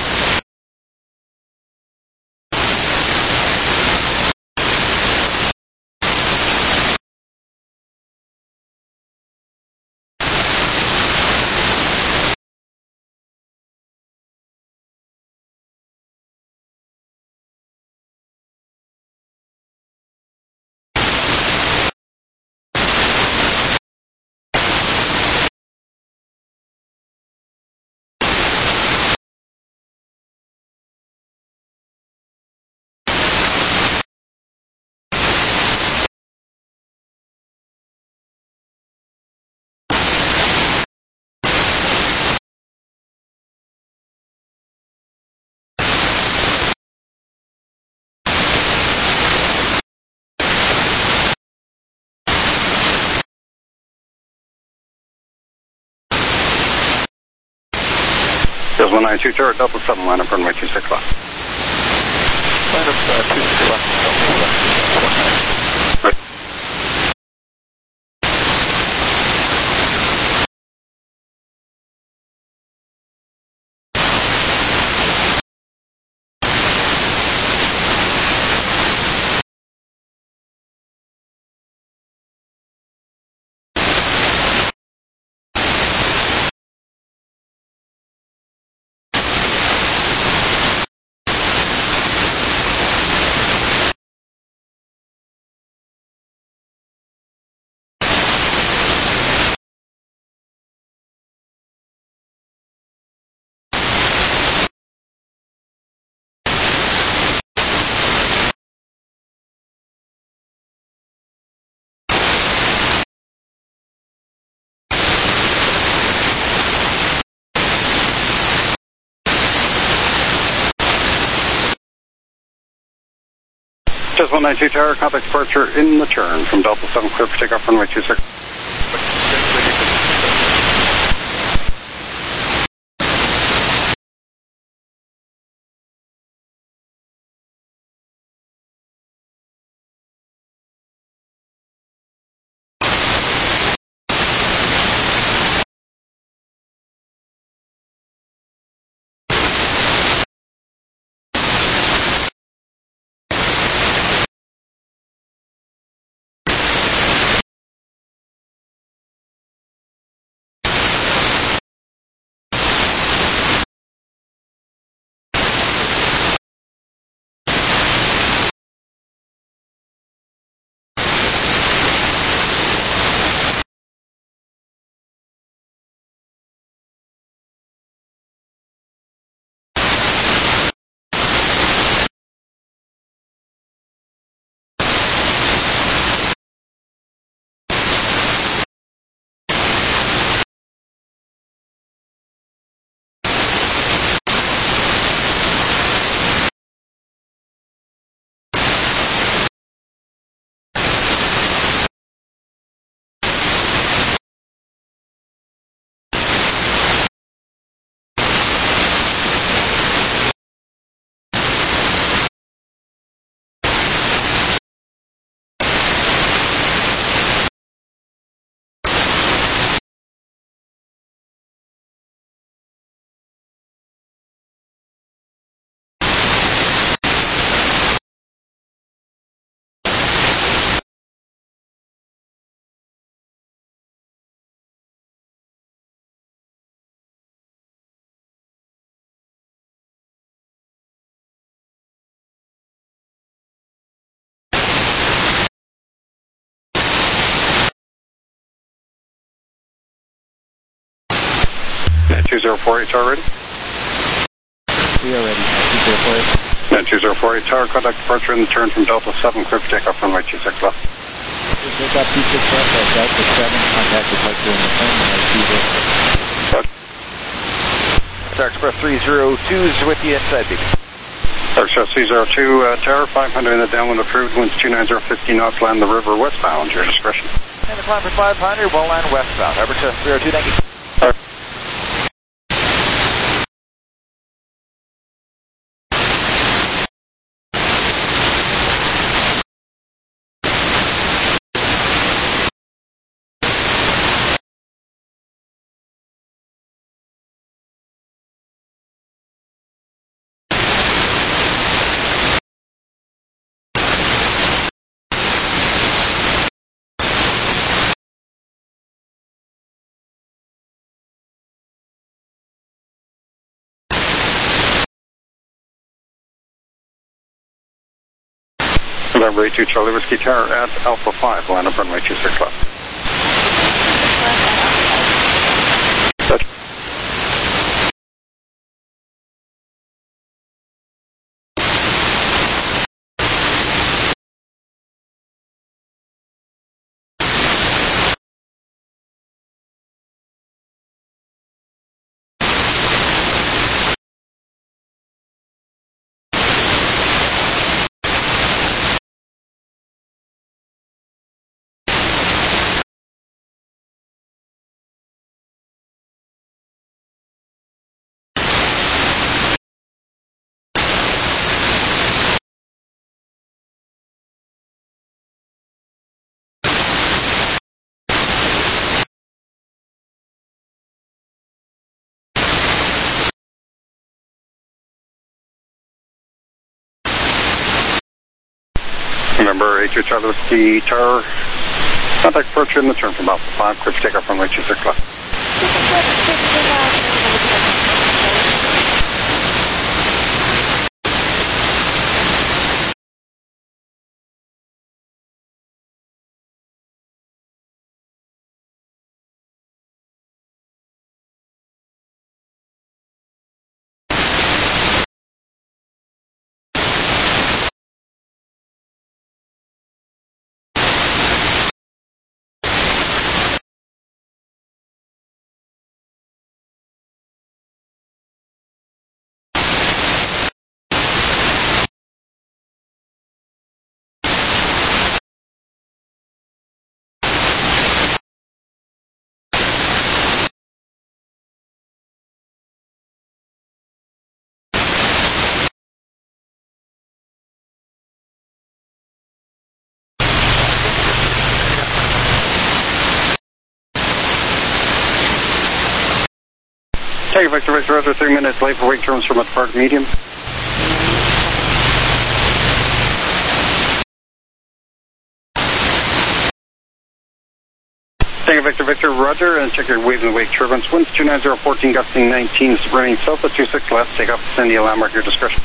There's 192 tower at Delta 7, line up runway 26 left. Line up 26 left, Delta 7. Right. Just 192 tower, contact departure in the turn from Delta 7, clear for takeoff runway 26. 2048 tower ready. We are ready. 2048. 2048 tower, contact departure in the turn from Delta 7, clear for takeoff runway 26 left. Take off 26 left at Delta 7, contact departure in the turn runway 26. Star Express 302 is with you inside, baby. Star Express 302, tower 500 in the downwind approved, winds 290, 50 knots, land the river westbound, your discretion. And the climb for 500, we'll land westbound. Aperture 302, thank you. November 82 Charlie Whiskey Tower at Alpha 5, land up runway 26 left. November 82 Charlie Whiskey Tower, contact departure in the turn from Alpha 5, clear for takeoff runway 26 left. Take Victor Victor Roger, 3 minutes late for wake terms from a park medium. Take Victor Victor Roger, and check your waves and wake turbulence. Winds 290, 14 gusting 19, running south at 26 left. Take off India landmark, your discretion.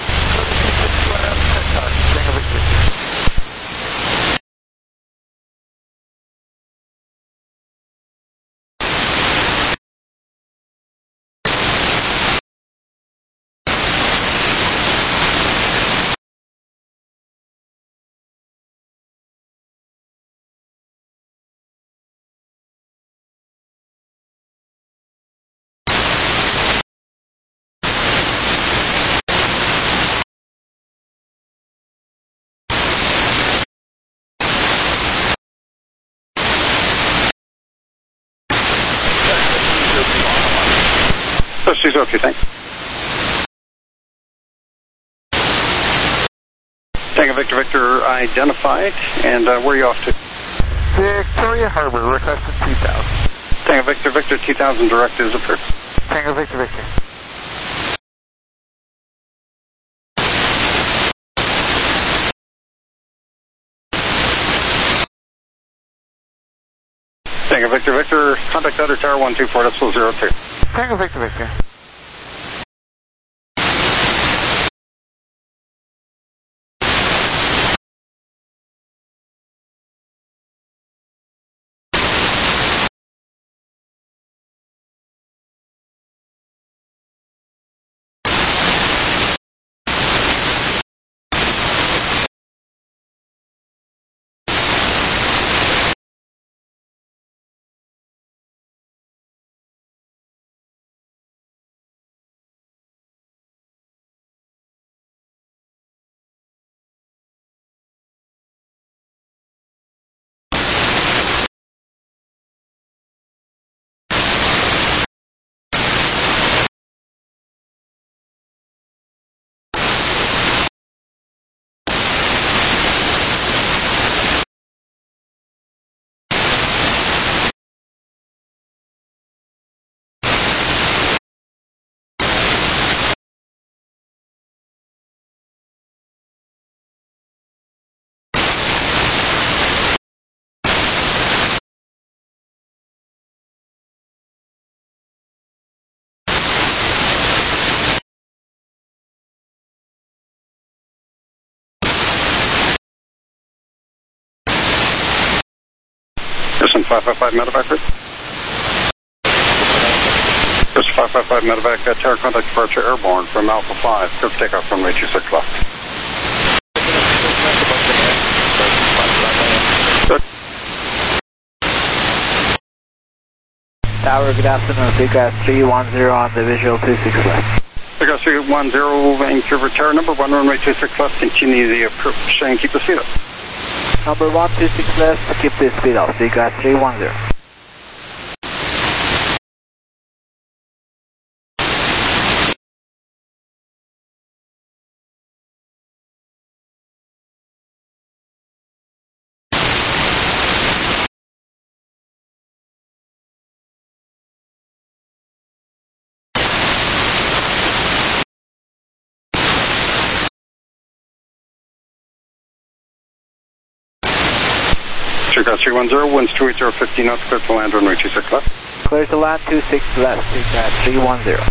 She's okay, thanks. Tango Victor Victor identified, and where are you off to? Victoria Harbor, requested 2000. Tango Victor Victor 2000 direct is approved. Tango Victor Victor. Tango Victor Victor, contact other tower 124.02. Tango Victor Victor. Person 555 medevac. Person 555 medevac, tower contact departure airborne from Alpha 5. Clear for takeoff runway 26 left. Tower, good afternoon. Seagrass 310 on the visual 26 left. Seagrass 310, Vancouver Tower, number 1, runway 26 left. Continue the approach and keep the speed up. Number 126 left, keep the speed up. Seagrass 310. Seagrass 310, winds 280, 15 knots, clear to land runway 26 left. Clear to land 26 left, Seagrass 310.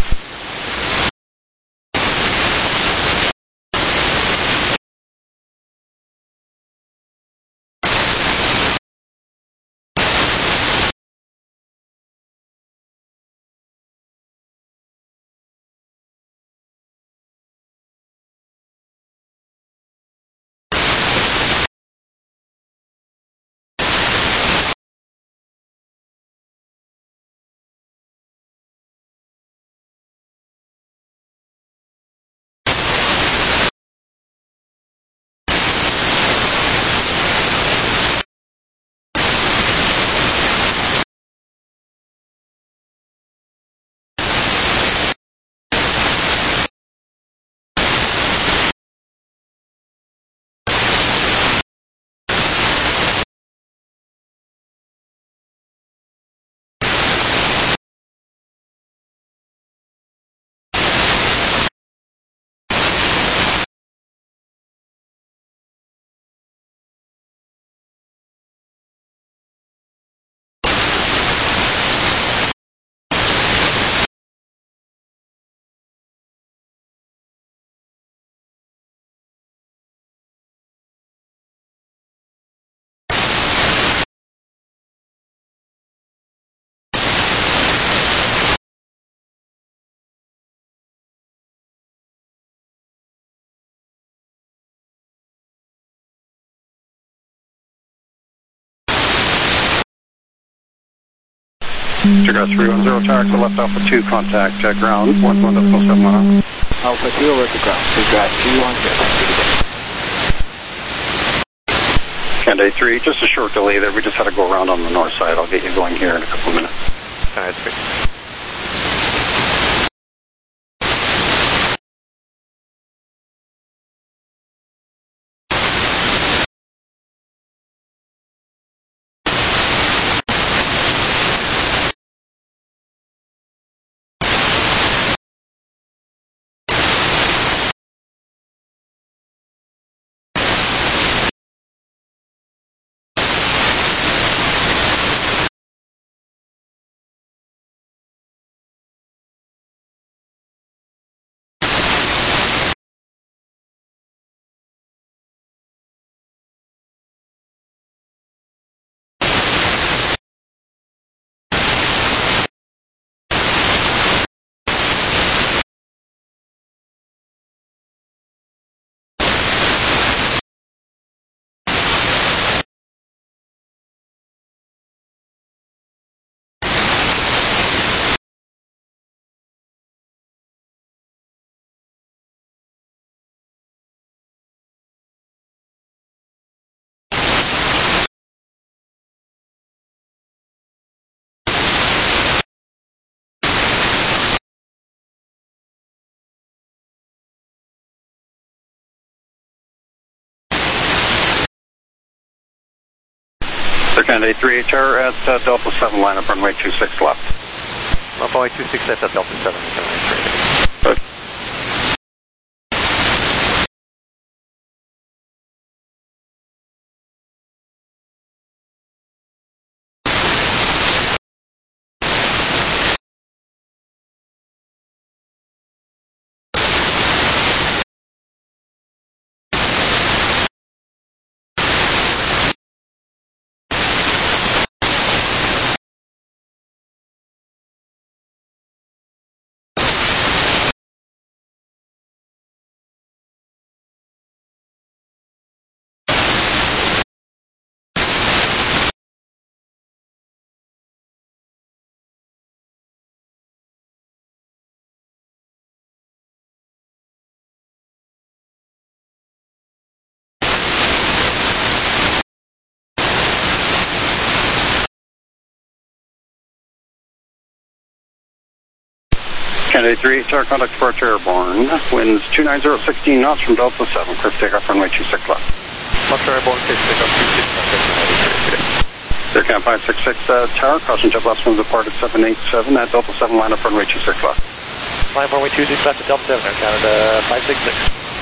Seagrass 310, tower to left Alpha 2, contact ground, 11.710. Alpha 2 over to ground, Seagrass 310. And A3, just a short delay there, we just had to go around on the north side. I'll get you going here in a couple of minutes. Alright, sweet. And A3 tower at Delta 7, line up runway 26 left. Runway 26 left at Delta 7. Good. 983, tower contact departure airborne. Winds 290, 16 knots from Delta 7. Clear for takeoff runway 26 left. Departure airborne, clear for takeoff 26 left. Air Cam 566 tower, caution jet last one departed 787 at Delta 7, line up runway 26 left. Line runway 26 left at Delta 7, Air Canada 566.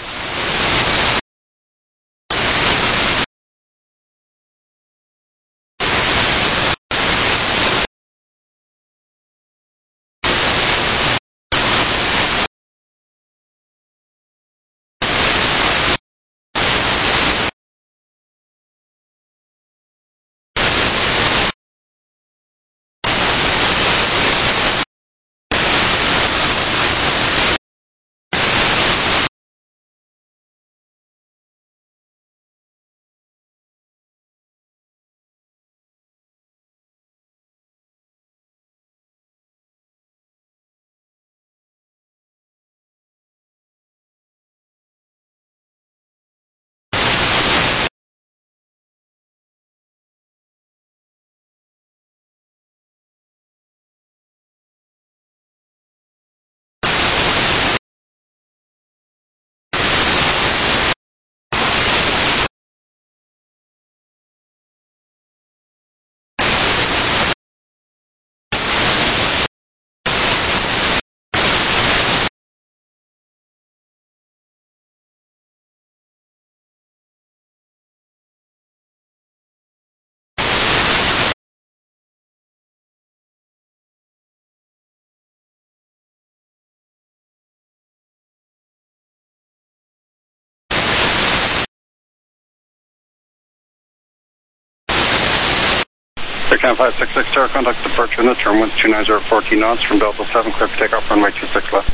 Air Cam 566 tower contact departure in the turn. Winds 290, 14 knots from Delta 7. Clear for takeoff runway 26 left.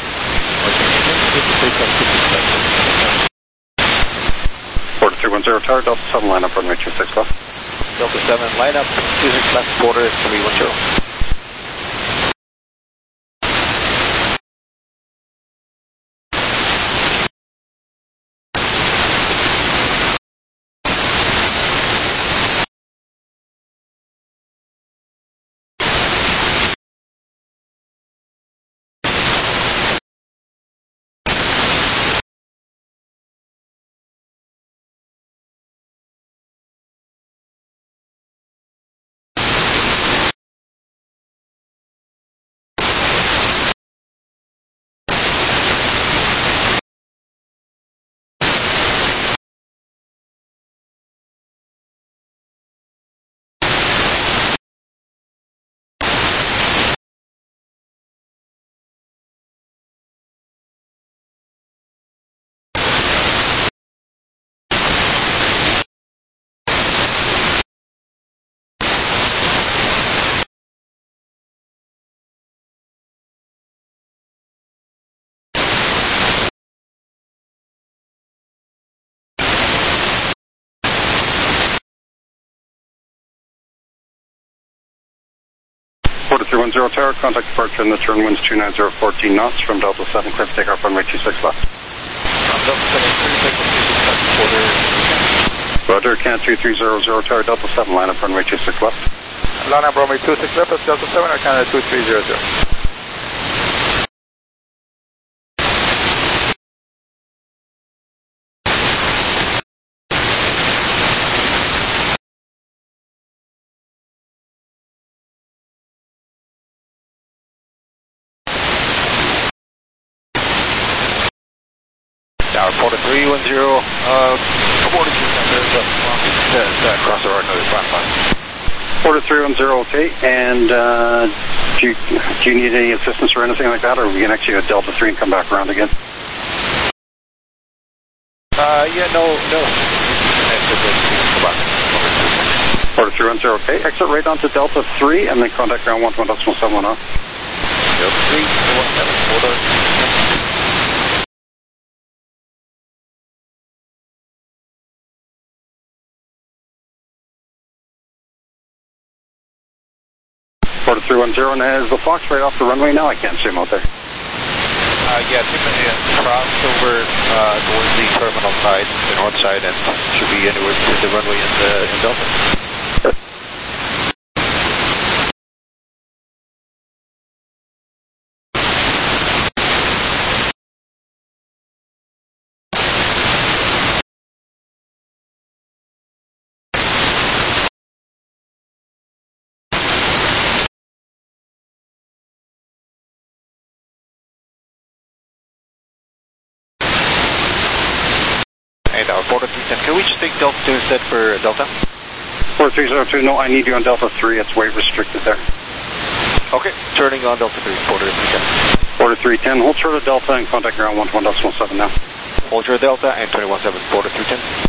4310 tower, Delta 7, line up runway 26 left. Delta 7, line up 26 left, quarter 310. Quarter 310 tower, contact departure in the turn. Winds 290, 14 knots from Delta 7. Clear for takeoff runway 26 left. Delta 7, clear for takeoff 26 left, quarter. Roger, Can 2300 tower, Delta 7, line up runway 26 left. Line up runway 26 left at Delta 7, Air Canada 2300. Tower, quarter 310, quarter 210, across the road, another flat line. Quarter 310, okay. And do you need any assistance or anything like that, or we can actually go Delta 3 and come back around again? Yeah, no. Quarter 310, okay. Exit right onto Delta 3 and then contact ground 11.710. Delta 3, 17, quarter. Quarter 310, and is the Fox right off the runway now? I can't see him out there. Yeah, crossed over towards the terminal side, the north side, and should be anywhere to the runway in Delta. Tower, 4310. Can we just take Delta 2 instead for Delta? 4302, no, I need you on Delta 3. It's way restricted there. Okay, turning on Delta 3, 4310. 4310, hold short of Delta and contact ground 11.7 now. Hold short of Delta and 217, 4310.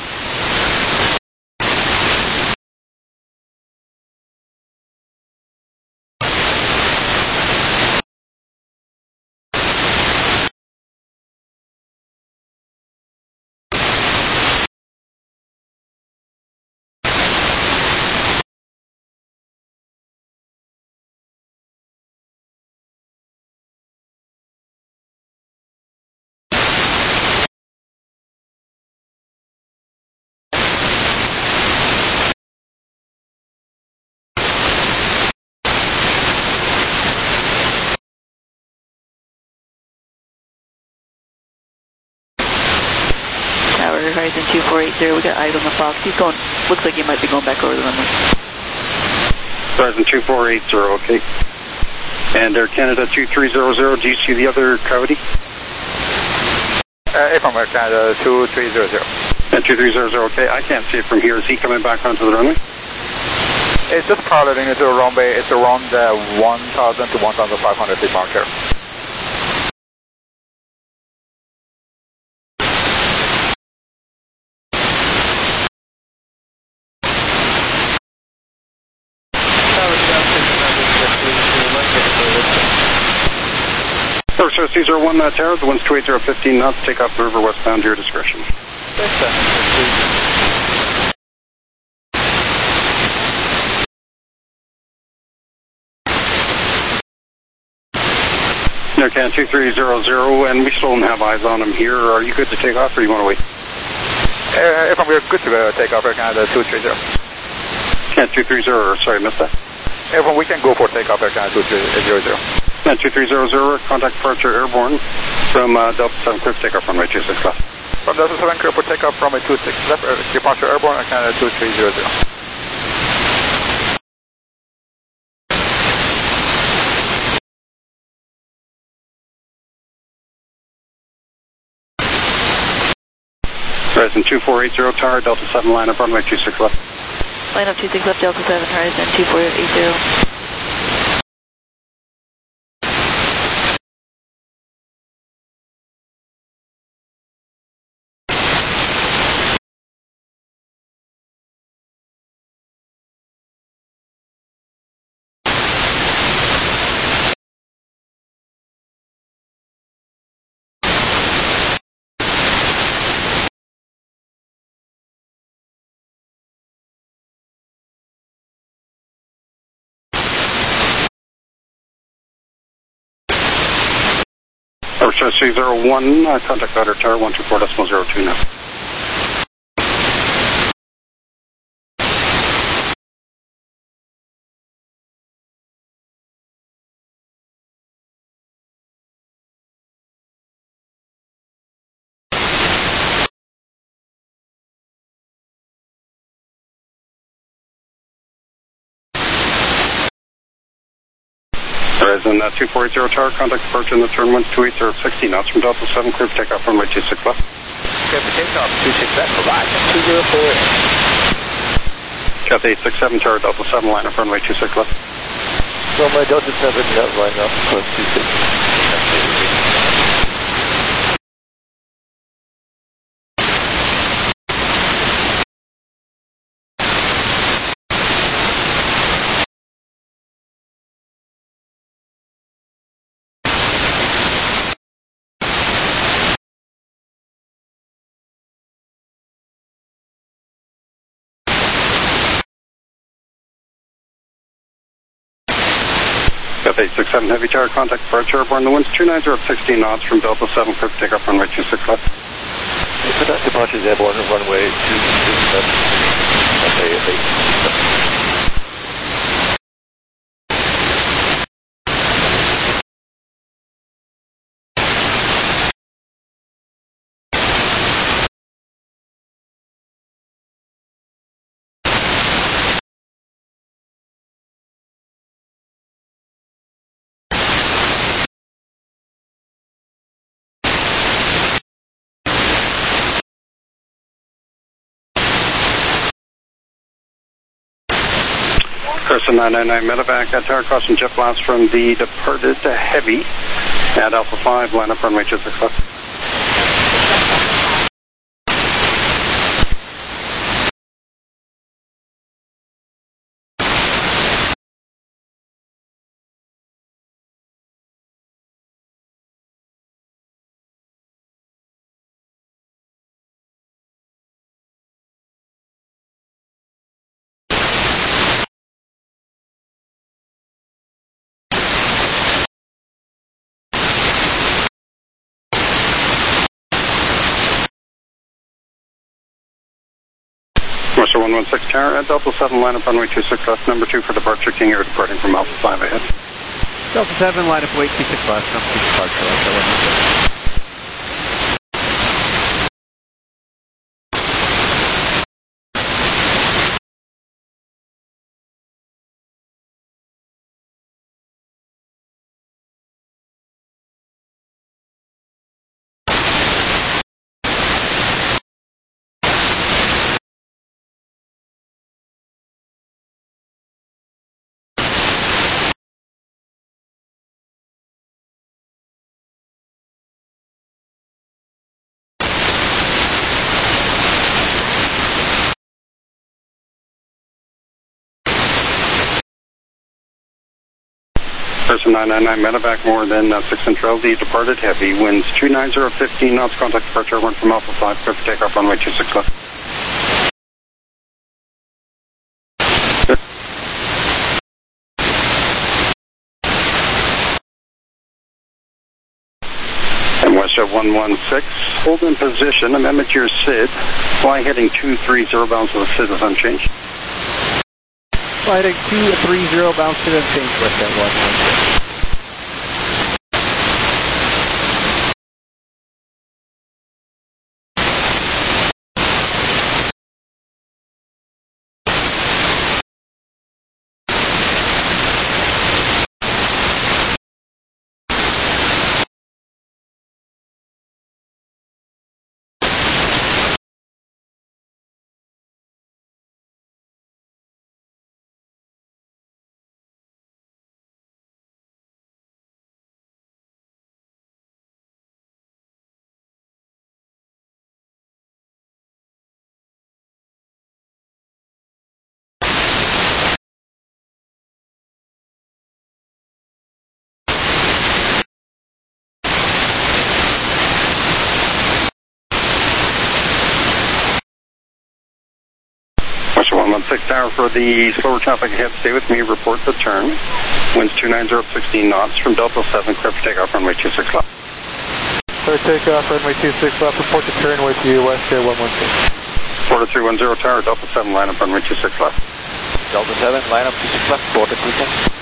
Horizon 2480, we got eyes on the Fox. He's going, looks like he might be going back over the runway. Horizon 2480, okay. And Air Canada 2300, do you see the other Coyote? From Air Canada 2300. And 2300, okay. I can't see it from here. Is he coming back onto the runway? It's just piloting into a runway. It's around 1,000 to 1,500 feet mark here. Caesar 1 Tower, the wind's 280, 15 knots, take off the river westbound to your discretion. Air Canada 2300, and we still don't have eyes on him here. Are you good to take off, or you want to wait? We're good to take off Air Canada 230. Canada 230, sorry, missed that. We can go for takeoff Air Canada 2300. And 2300, contact departure airborne from Delta 7 clear for takeoff runway 26 left. From Delta 7 clear for takeoff runway 26 left, departure airborne Air Canada 2300. Horizon 2480 tower, Delta 7 line up runway 26 left. Line up 26 left, Delta 7, Horizon 2480. Caesar 01, contact outer tower 124.02 now. Horizon 2480 tower, contact departure in the turn 1280, 60 knots from Delta 7, clear for takeoff runway 26 left. Clear for takeoff, 26 left, provide 204. Cathay 867 tower, Delta 7, line up runway 26 left. Runway Delta 7, line up, 26. Cathay 867 heavy tower, contact departure airborne. The wind's 290 at 16 knots from Delta 7, clear for takeoff runway 26 left. Departure is airborne runway 26 left. Person 999 medevac at tower crossing jet blast from the departed heavy at Alpha 5, line up runway 26 left. Mercer 116 tower at Delta 7, line up runway 26 left, number 2 for departure, King Air departing from Alpha 5 ahead. Delta 7, line up, wait 26 left, number 2 departure, Delta 116. Person 999 medevac more than 6 Central, the departed heavy, winds 29015 knots, contact departure 1 from Alpha 5, clear for takeoff runway 26 left. And WestJet 116, hold in position, amendment to your SID, fly heading 230, bounds of the SID is unchanged. Flight 230, bounce to the change, WestJet 116. Mercer 116 tower for the slower traffic ahead, stay with me, report the turn. Winds 29016 knots from Delta 7, clear for takeoff runway 26 left. Clear takeoff runway 26 left, report the turn with you, WestJet 116. Border 310 tower, Delta 7, line up runway 26 left. Delta 7, line up 26 left, border 310.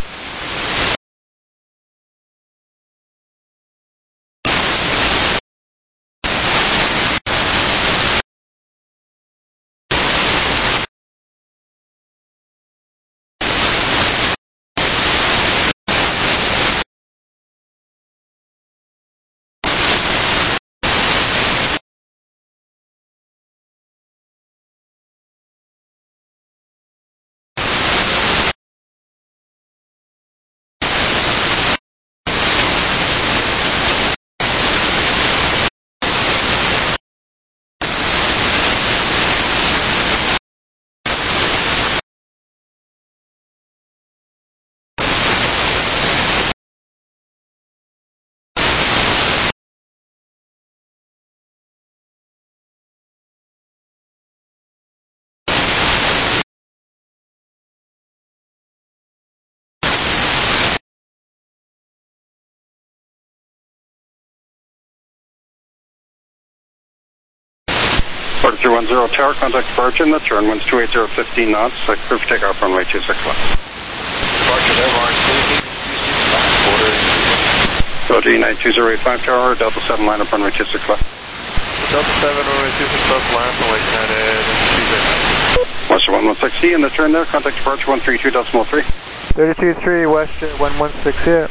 Border 310 tower, contact departure in the turn, winds 28015 knots, clear for takeoff runway 26 left. Departure there, Lawrence, 26 left, border. OG 92085 tower, Delta 7, line up runway 26 left. Delta 7, runway 26 left, line up runway 10 Western 116 in the turn there, contact departure 132.3. 32.3, WestJet 116 here.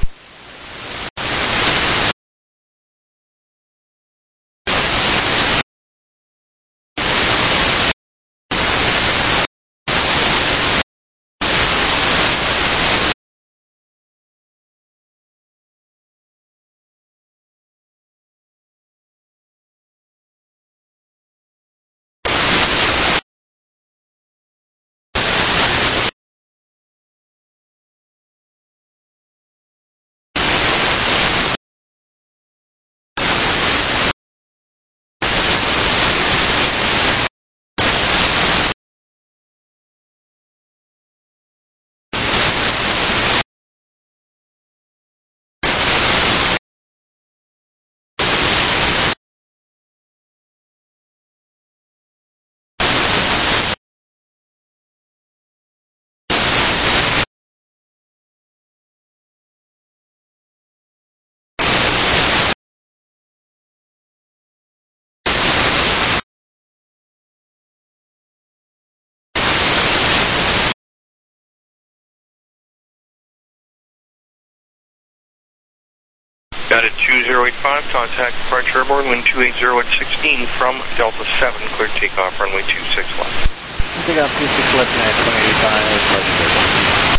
Got it, 2085, contact departure airborne, wind 280 at 16 from Delta 7, cleared takeoff, runway 26 left. Take off 26 left at 2085, departure airborne.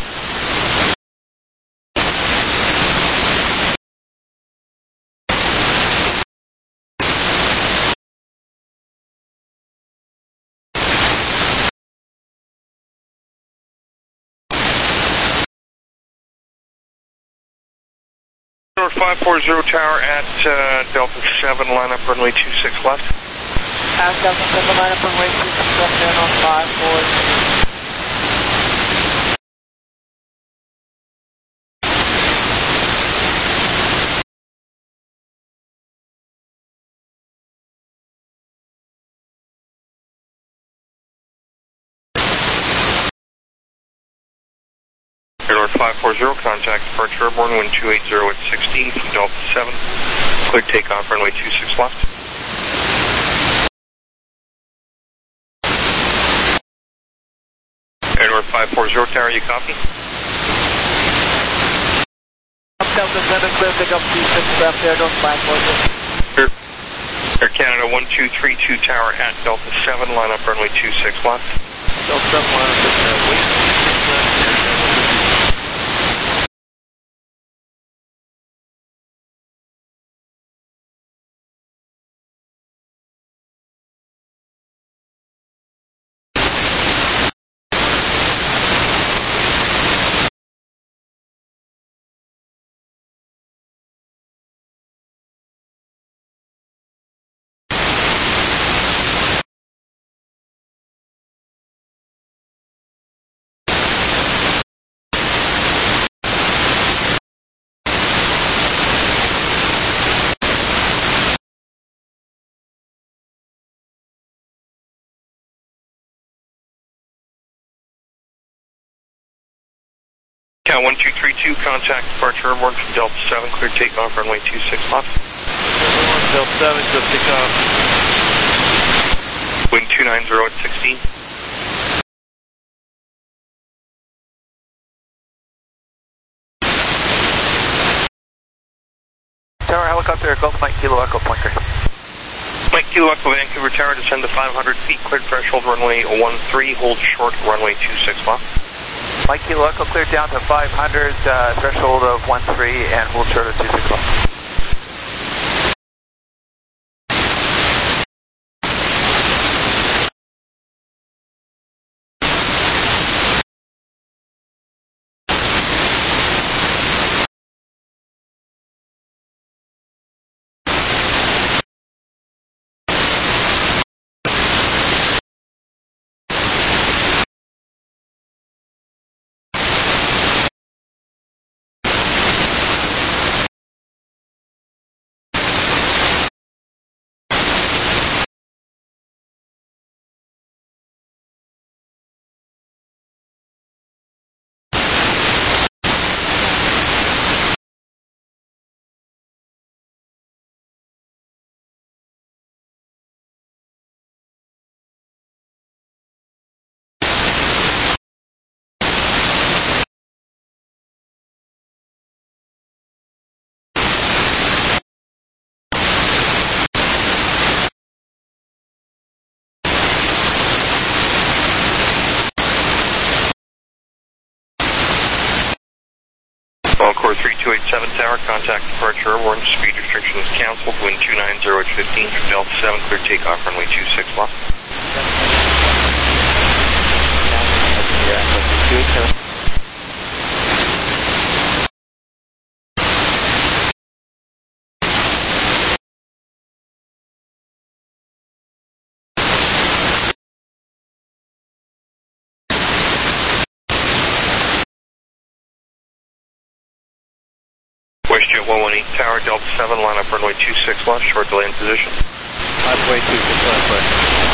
Door 540 tower at Delta 7, line up runway 26 left. At Delta 7, line up runway 26 left, down on 540. Airlord 540, contact departure airborne, wind 280 at 16 from Delta 7, cleared takeoff, runway 26 left. Airlord 540 tower, you copy? Delta 7, clear takeoff 26 left, Airlord 540. Air Canada 1232 tower at Delta 7, line up runway 26 left. Delta 7, line up wait. Cat 1232, contact departure airborne from Delta 7, cleared takeoff, runway 26 left. Delta 7, clear takeoff. Wind 290 at 16. Tower helicopter, Golf Mike Kilo Echo Pointer. Mike Kilo Echo Vancouver Tower, descend to 500 feet, cleared threshold runway 13, hold short runway 26 left. Mike Kilo Echo cleared down to 500, threshold of 13, and hold short at 26 left. Encore 3287 tower, contact departure airborne, speed restrictions canceled, wind 290 at 15 from Delta 7, clear takeoff, runway 26 left. WestJet 118 tower, Delta 7, line up runway 26 left, short delay in position. Runway 26 left, right.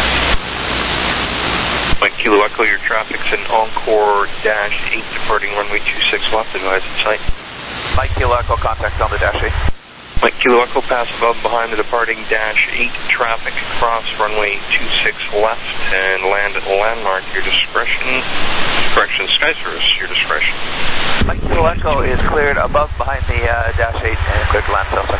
Mike Kilo Echo, your traffic's in Encore Dash 8, departing runway 26 left, advise in sight. Mike Kilo Echo, contact on the Dash 8. Mike Kilo Echo, pass above behind the departing Dash 8 traffic, cross runway 26 left, and land at landmark. Your discretion. Correction, Sky Service, your discretion. Mike Kilo Echo is cleared above behind the Dash 8 and cleared to land Delta.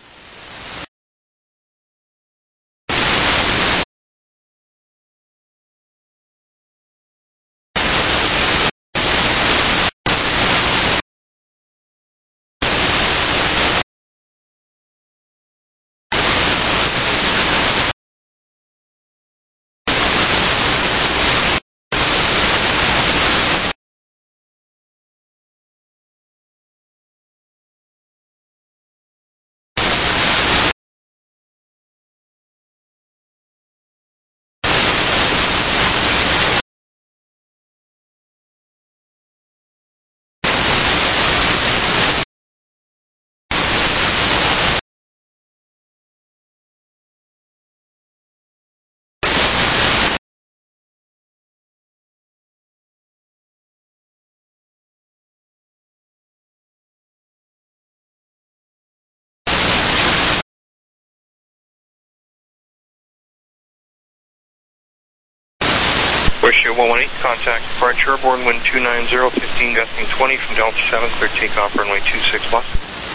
Ratio 118, contact departure, airborne wind 290, 15 gusting 20 from Delta 7, clear takeoff runway 26 left.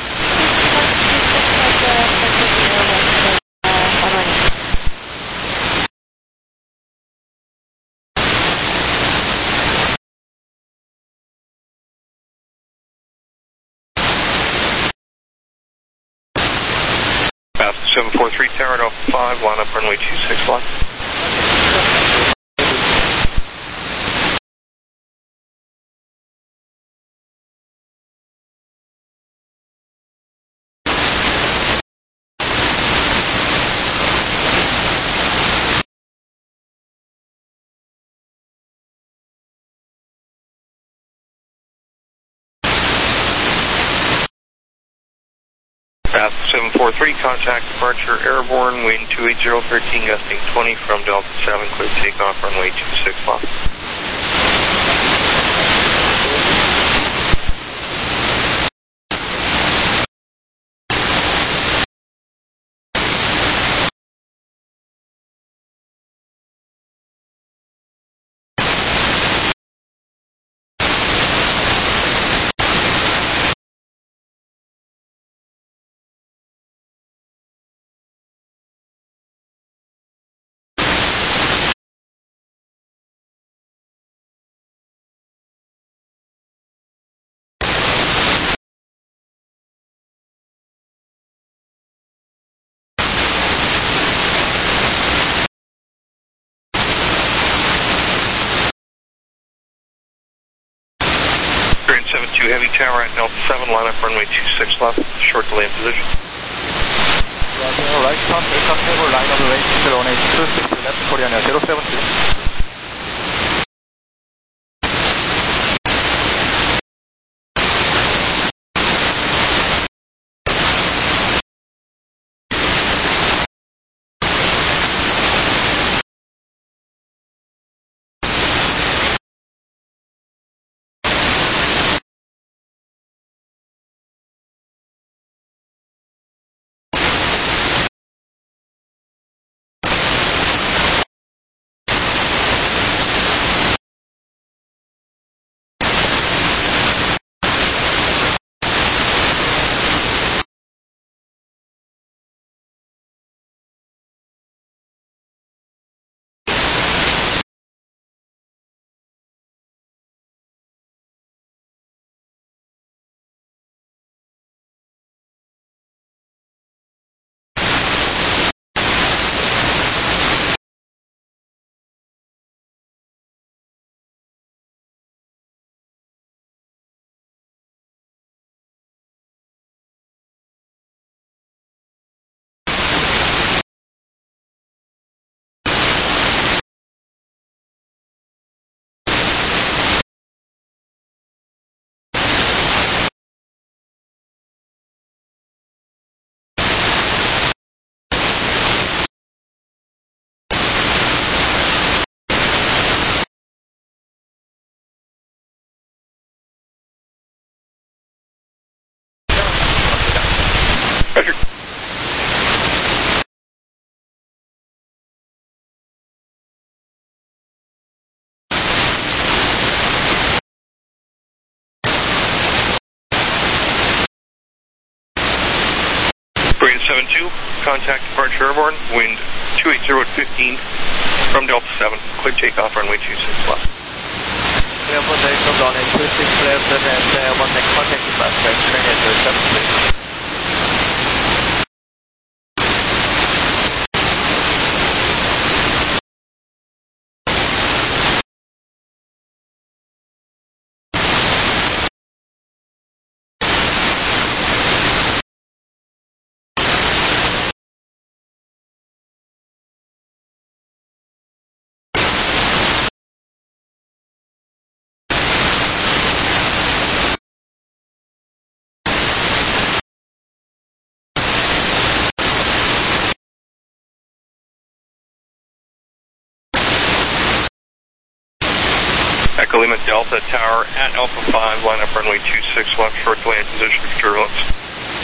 Pass 743 tower at Alpha 5, line up runway 26 left. Path 743, contact departure, airborne, wind 280, 13 gusting 20 from Delta 7, clear takeoff, runway 26 left. Heavy tower at Delta 7, line up runway 26 left, short delay in position. Right top, aircraft table, line of range 082, left Korean Air 072. 72, contact departure airborne, wind 280 at 15 from Delta 7, clear takeoff, runway 26 left. Airborne day from Donny 26 left, and then one next contact departure, train at 7. Echo Lima Delta Tower at Alpha 5, line up runway 26 left, short delay in position for turbulence.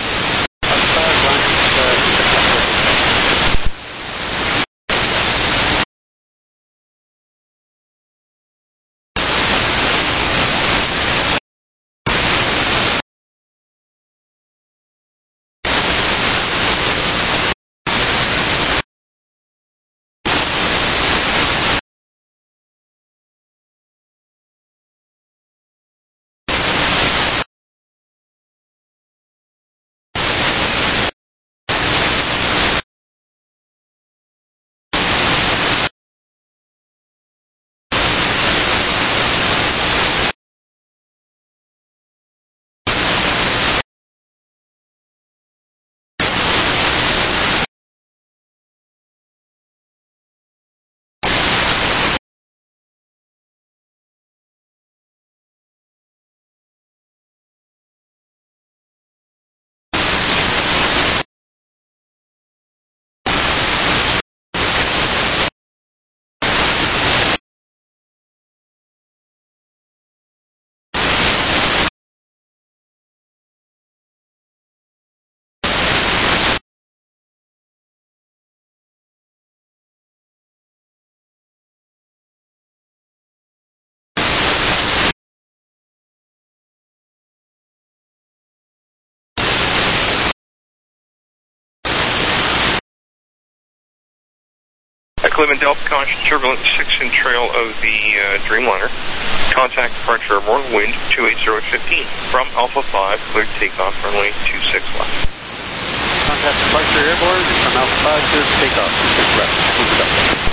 Cleveland Delta, caution, turbulence 6 in trail of the Dreamliner. Contact departure airborne, wind 280 at 15 from Alpha 5, cleared takeoff, runway 26 left. Contact departure airborne from Alpha 5, cleared takeoff, 26 left. Over Delta.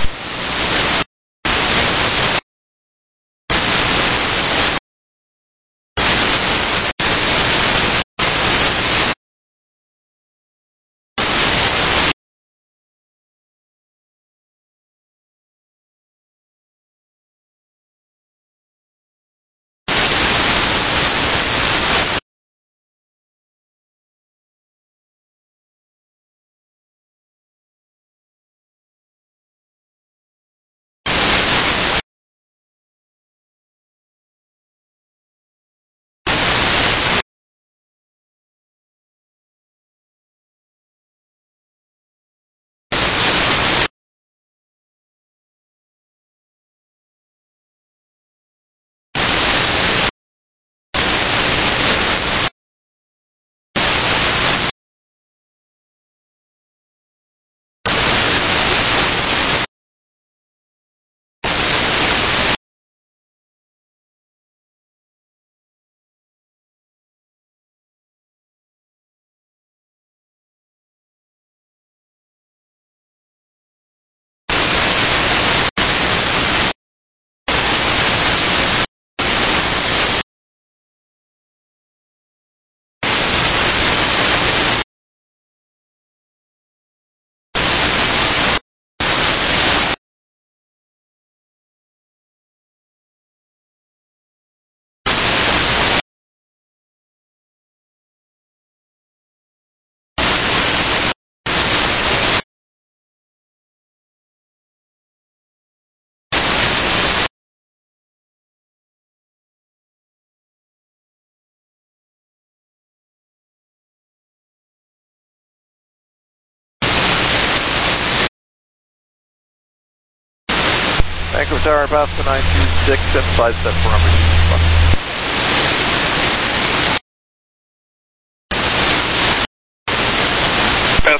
Vancouver Tower, pass the 926 and 57 for number 26.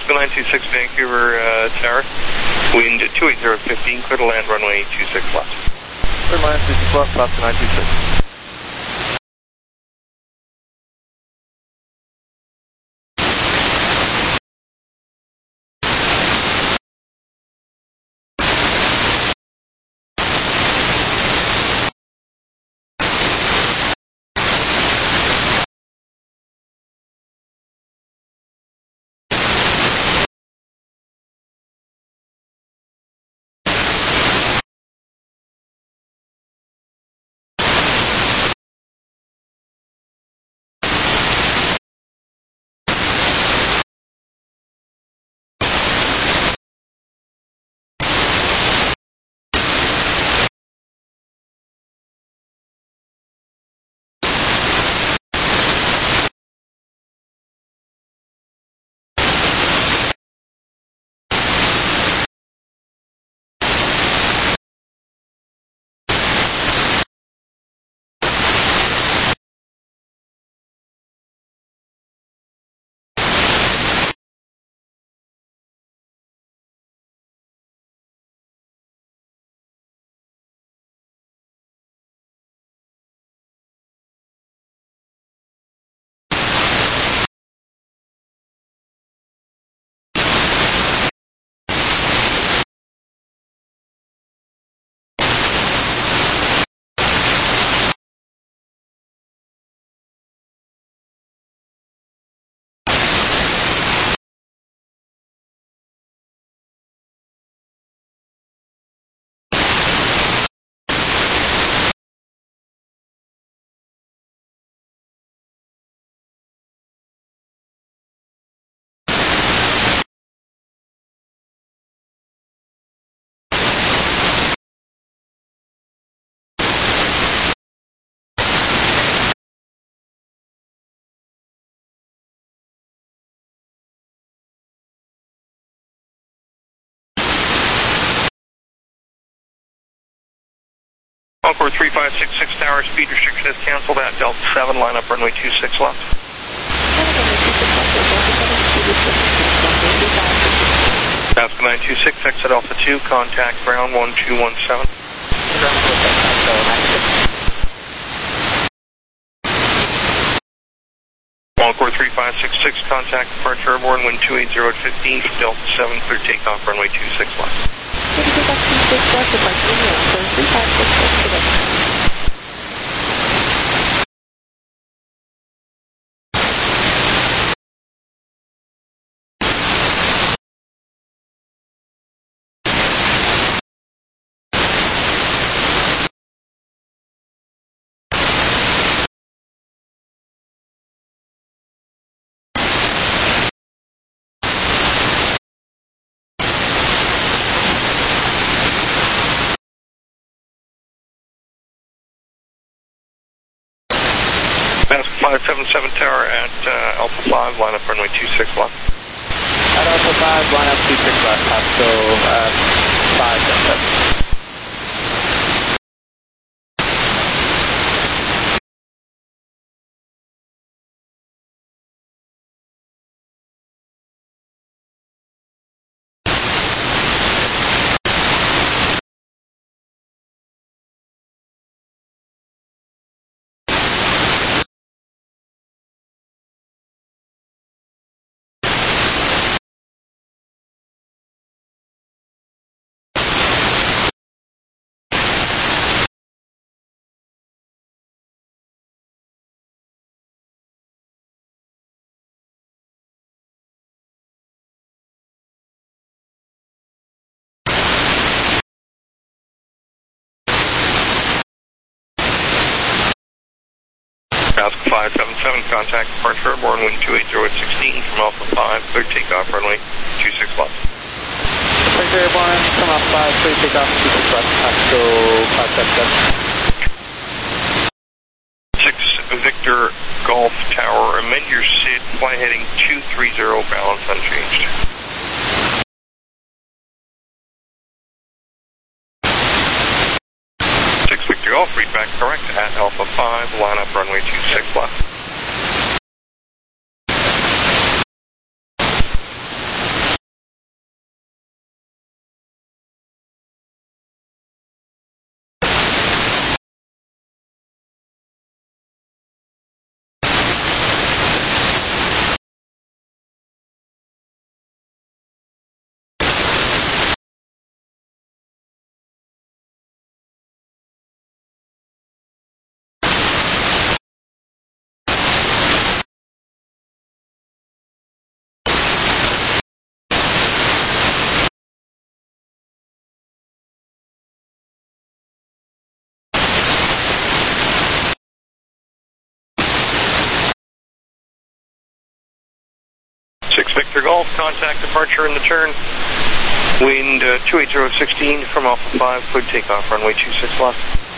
Alaska 926 Vancouver Tower, wind 28015, clear to land runway 26 left. Clear line 26 left, Alaska 926. Encore 3566 Tower, speed restriction is canceled at Delta 7, line up runway 26 left. Alaska 926, exit Alpha 2, contact ground 1217. Encore 3566, contact departure airborne, wind 280 at 15, Delta 7, clear takeoff, runway 26 left. Alaska 577 Tower at Alpha 5, line up runway 26 left. At Alpha 5, line up 26 left, Pasco 577. Alaska 577, contact departure airborne, wind 280 at 16 from Alpha 5, clear takeoff, runway 26 left. Departure airborne, from Alpha 5, clear takeoff, 26 left, Pasco 577. 6 Victor Golf Tower, amend your SID, fly heading 230, balance unchanged. Golf, read back correct at Alpha 5, line up runway 26 left. Victor Golf, contact departure in the turn. Wind 28016 from Alpha 5, cleared takeoff, runway 26 left.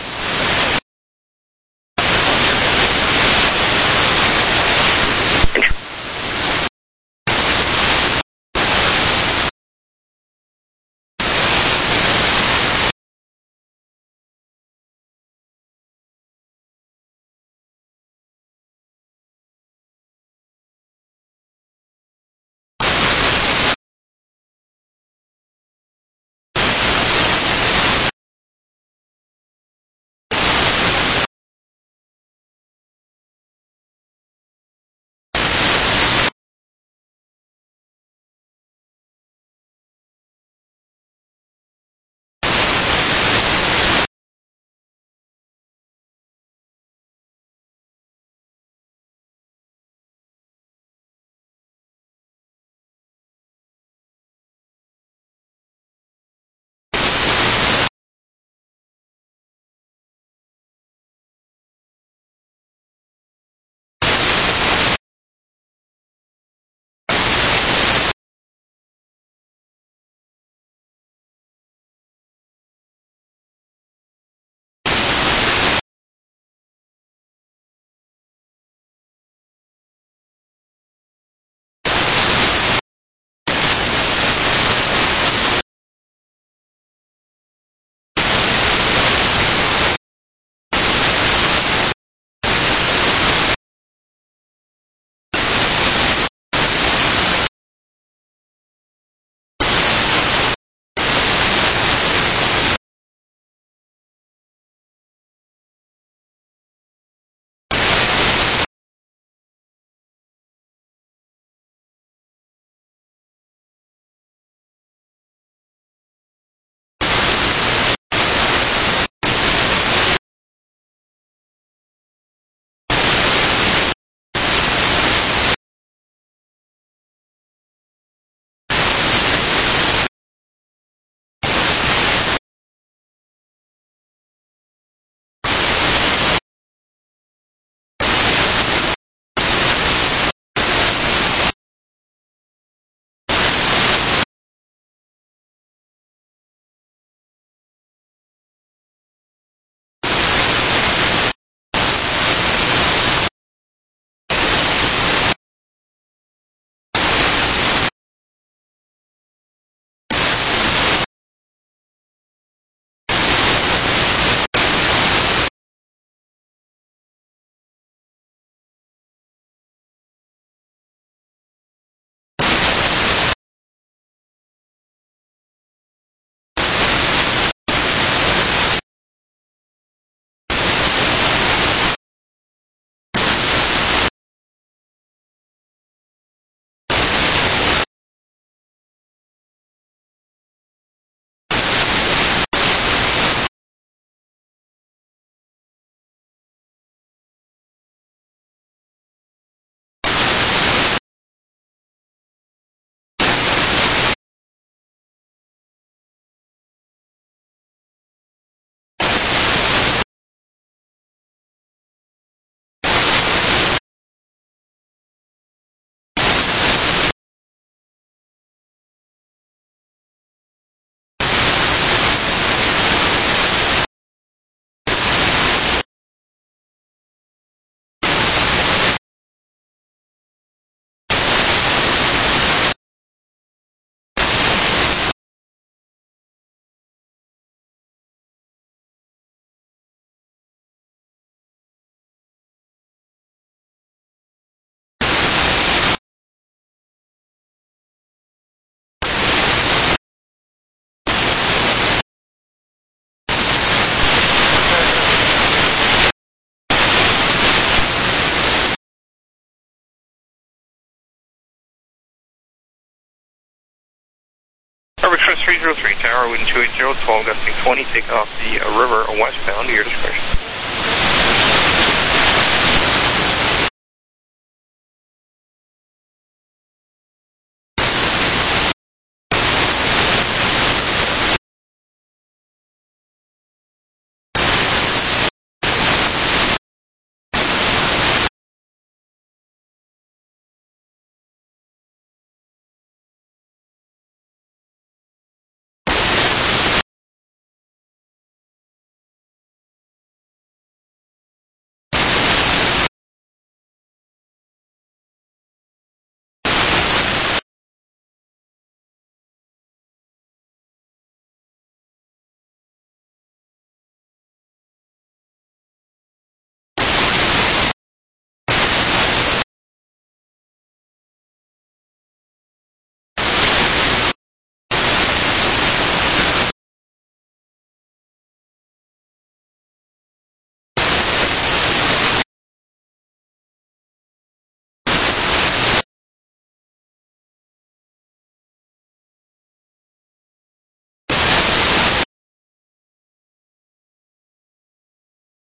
Express 303 Tower, wind 280, 12 gusting 20, take off the river westbound to your discretion.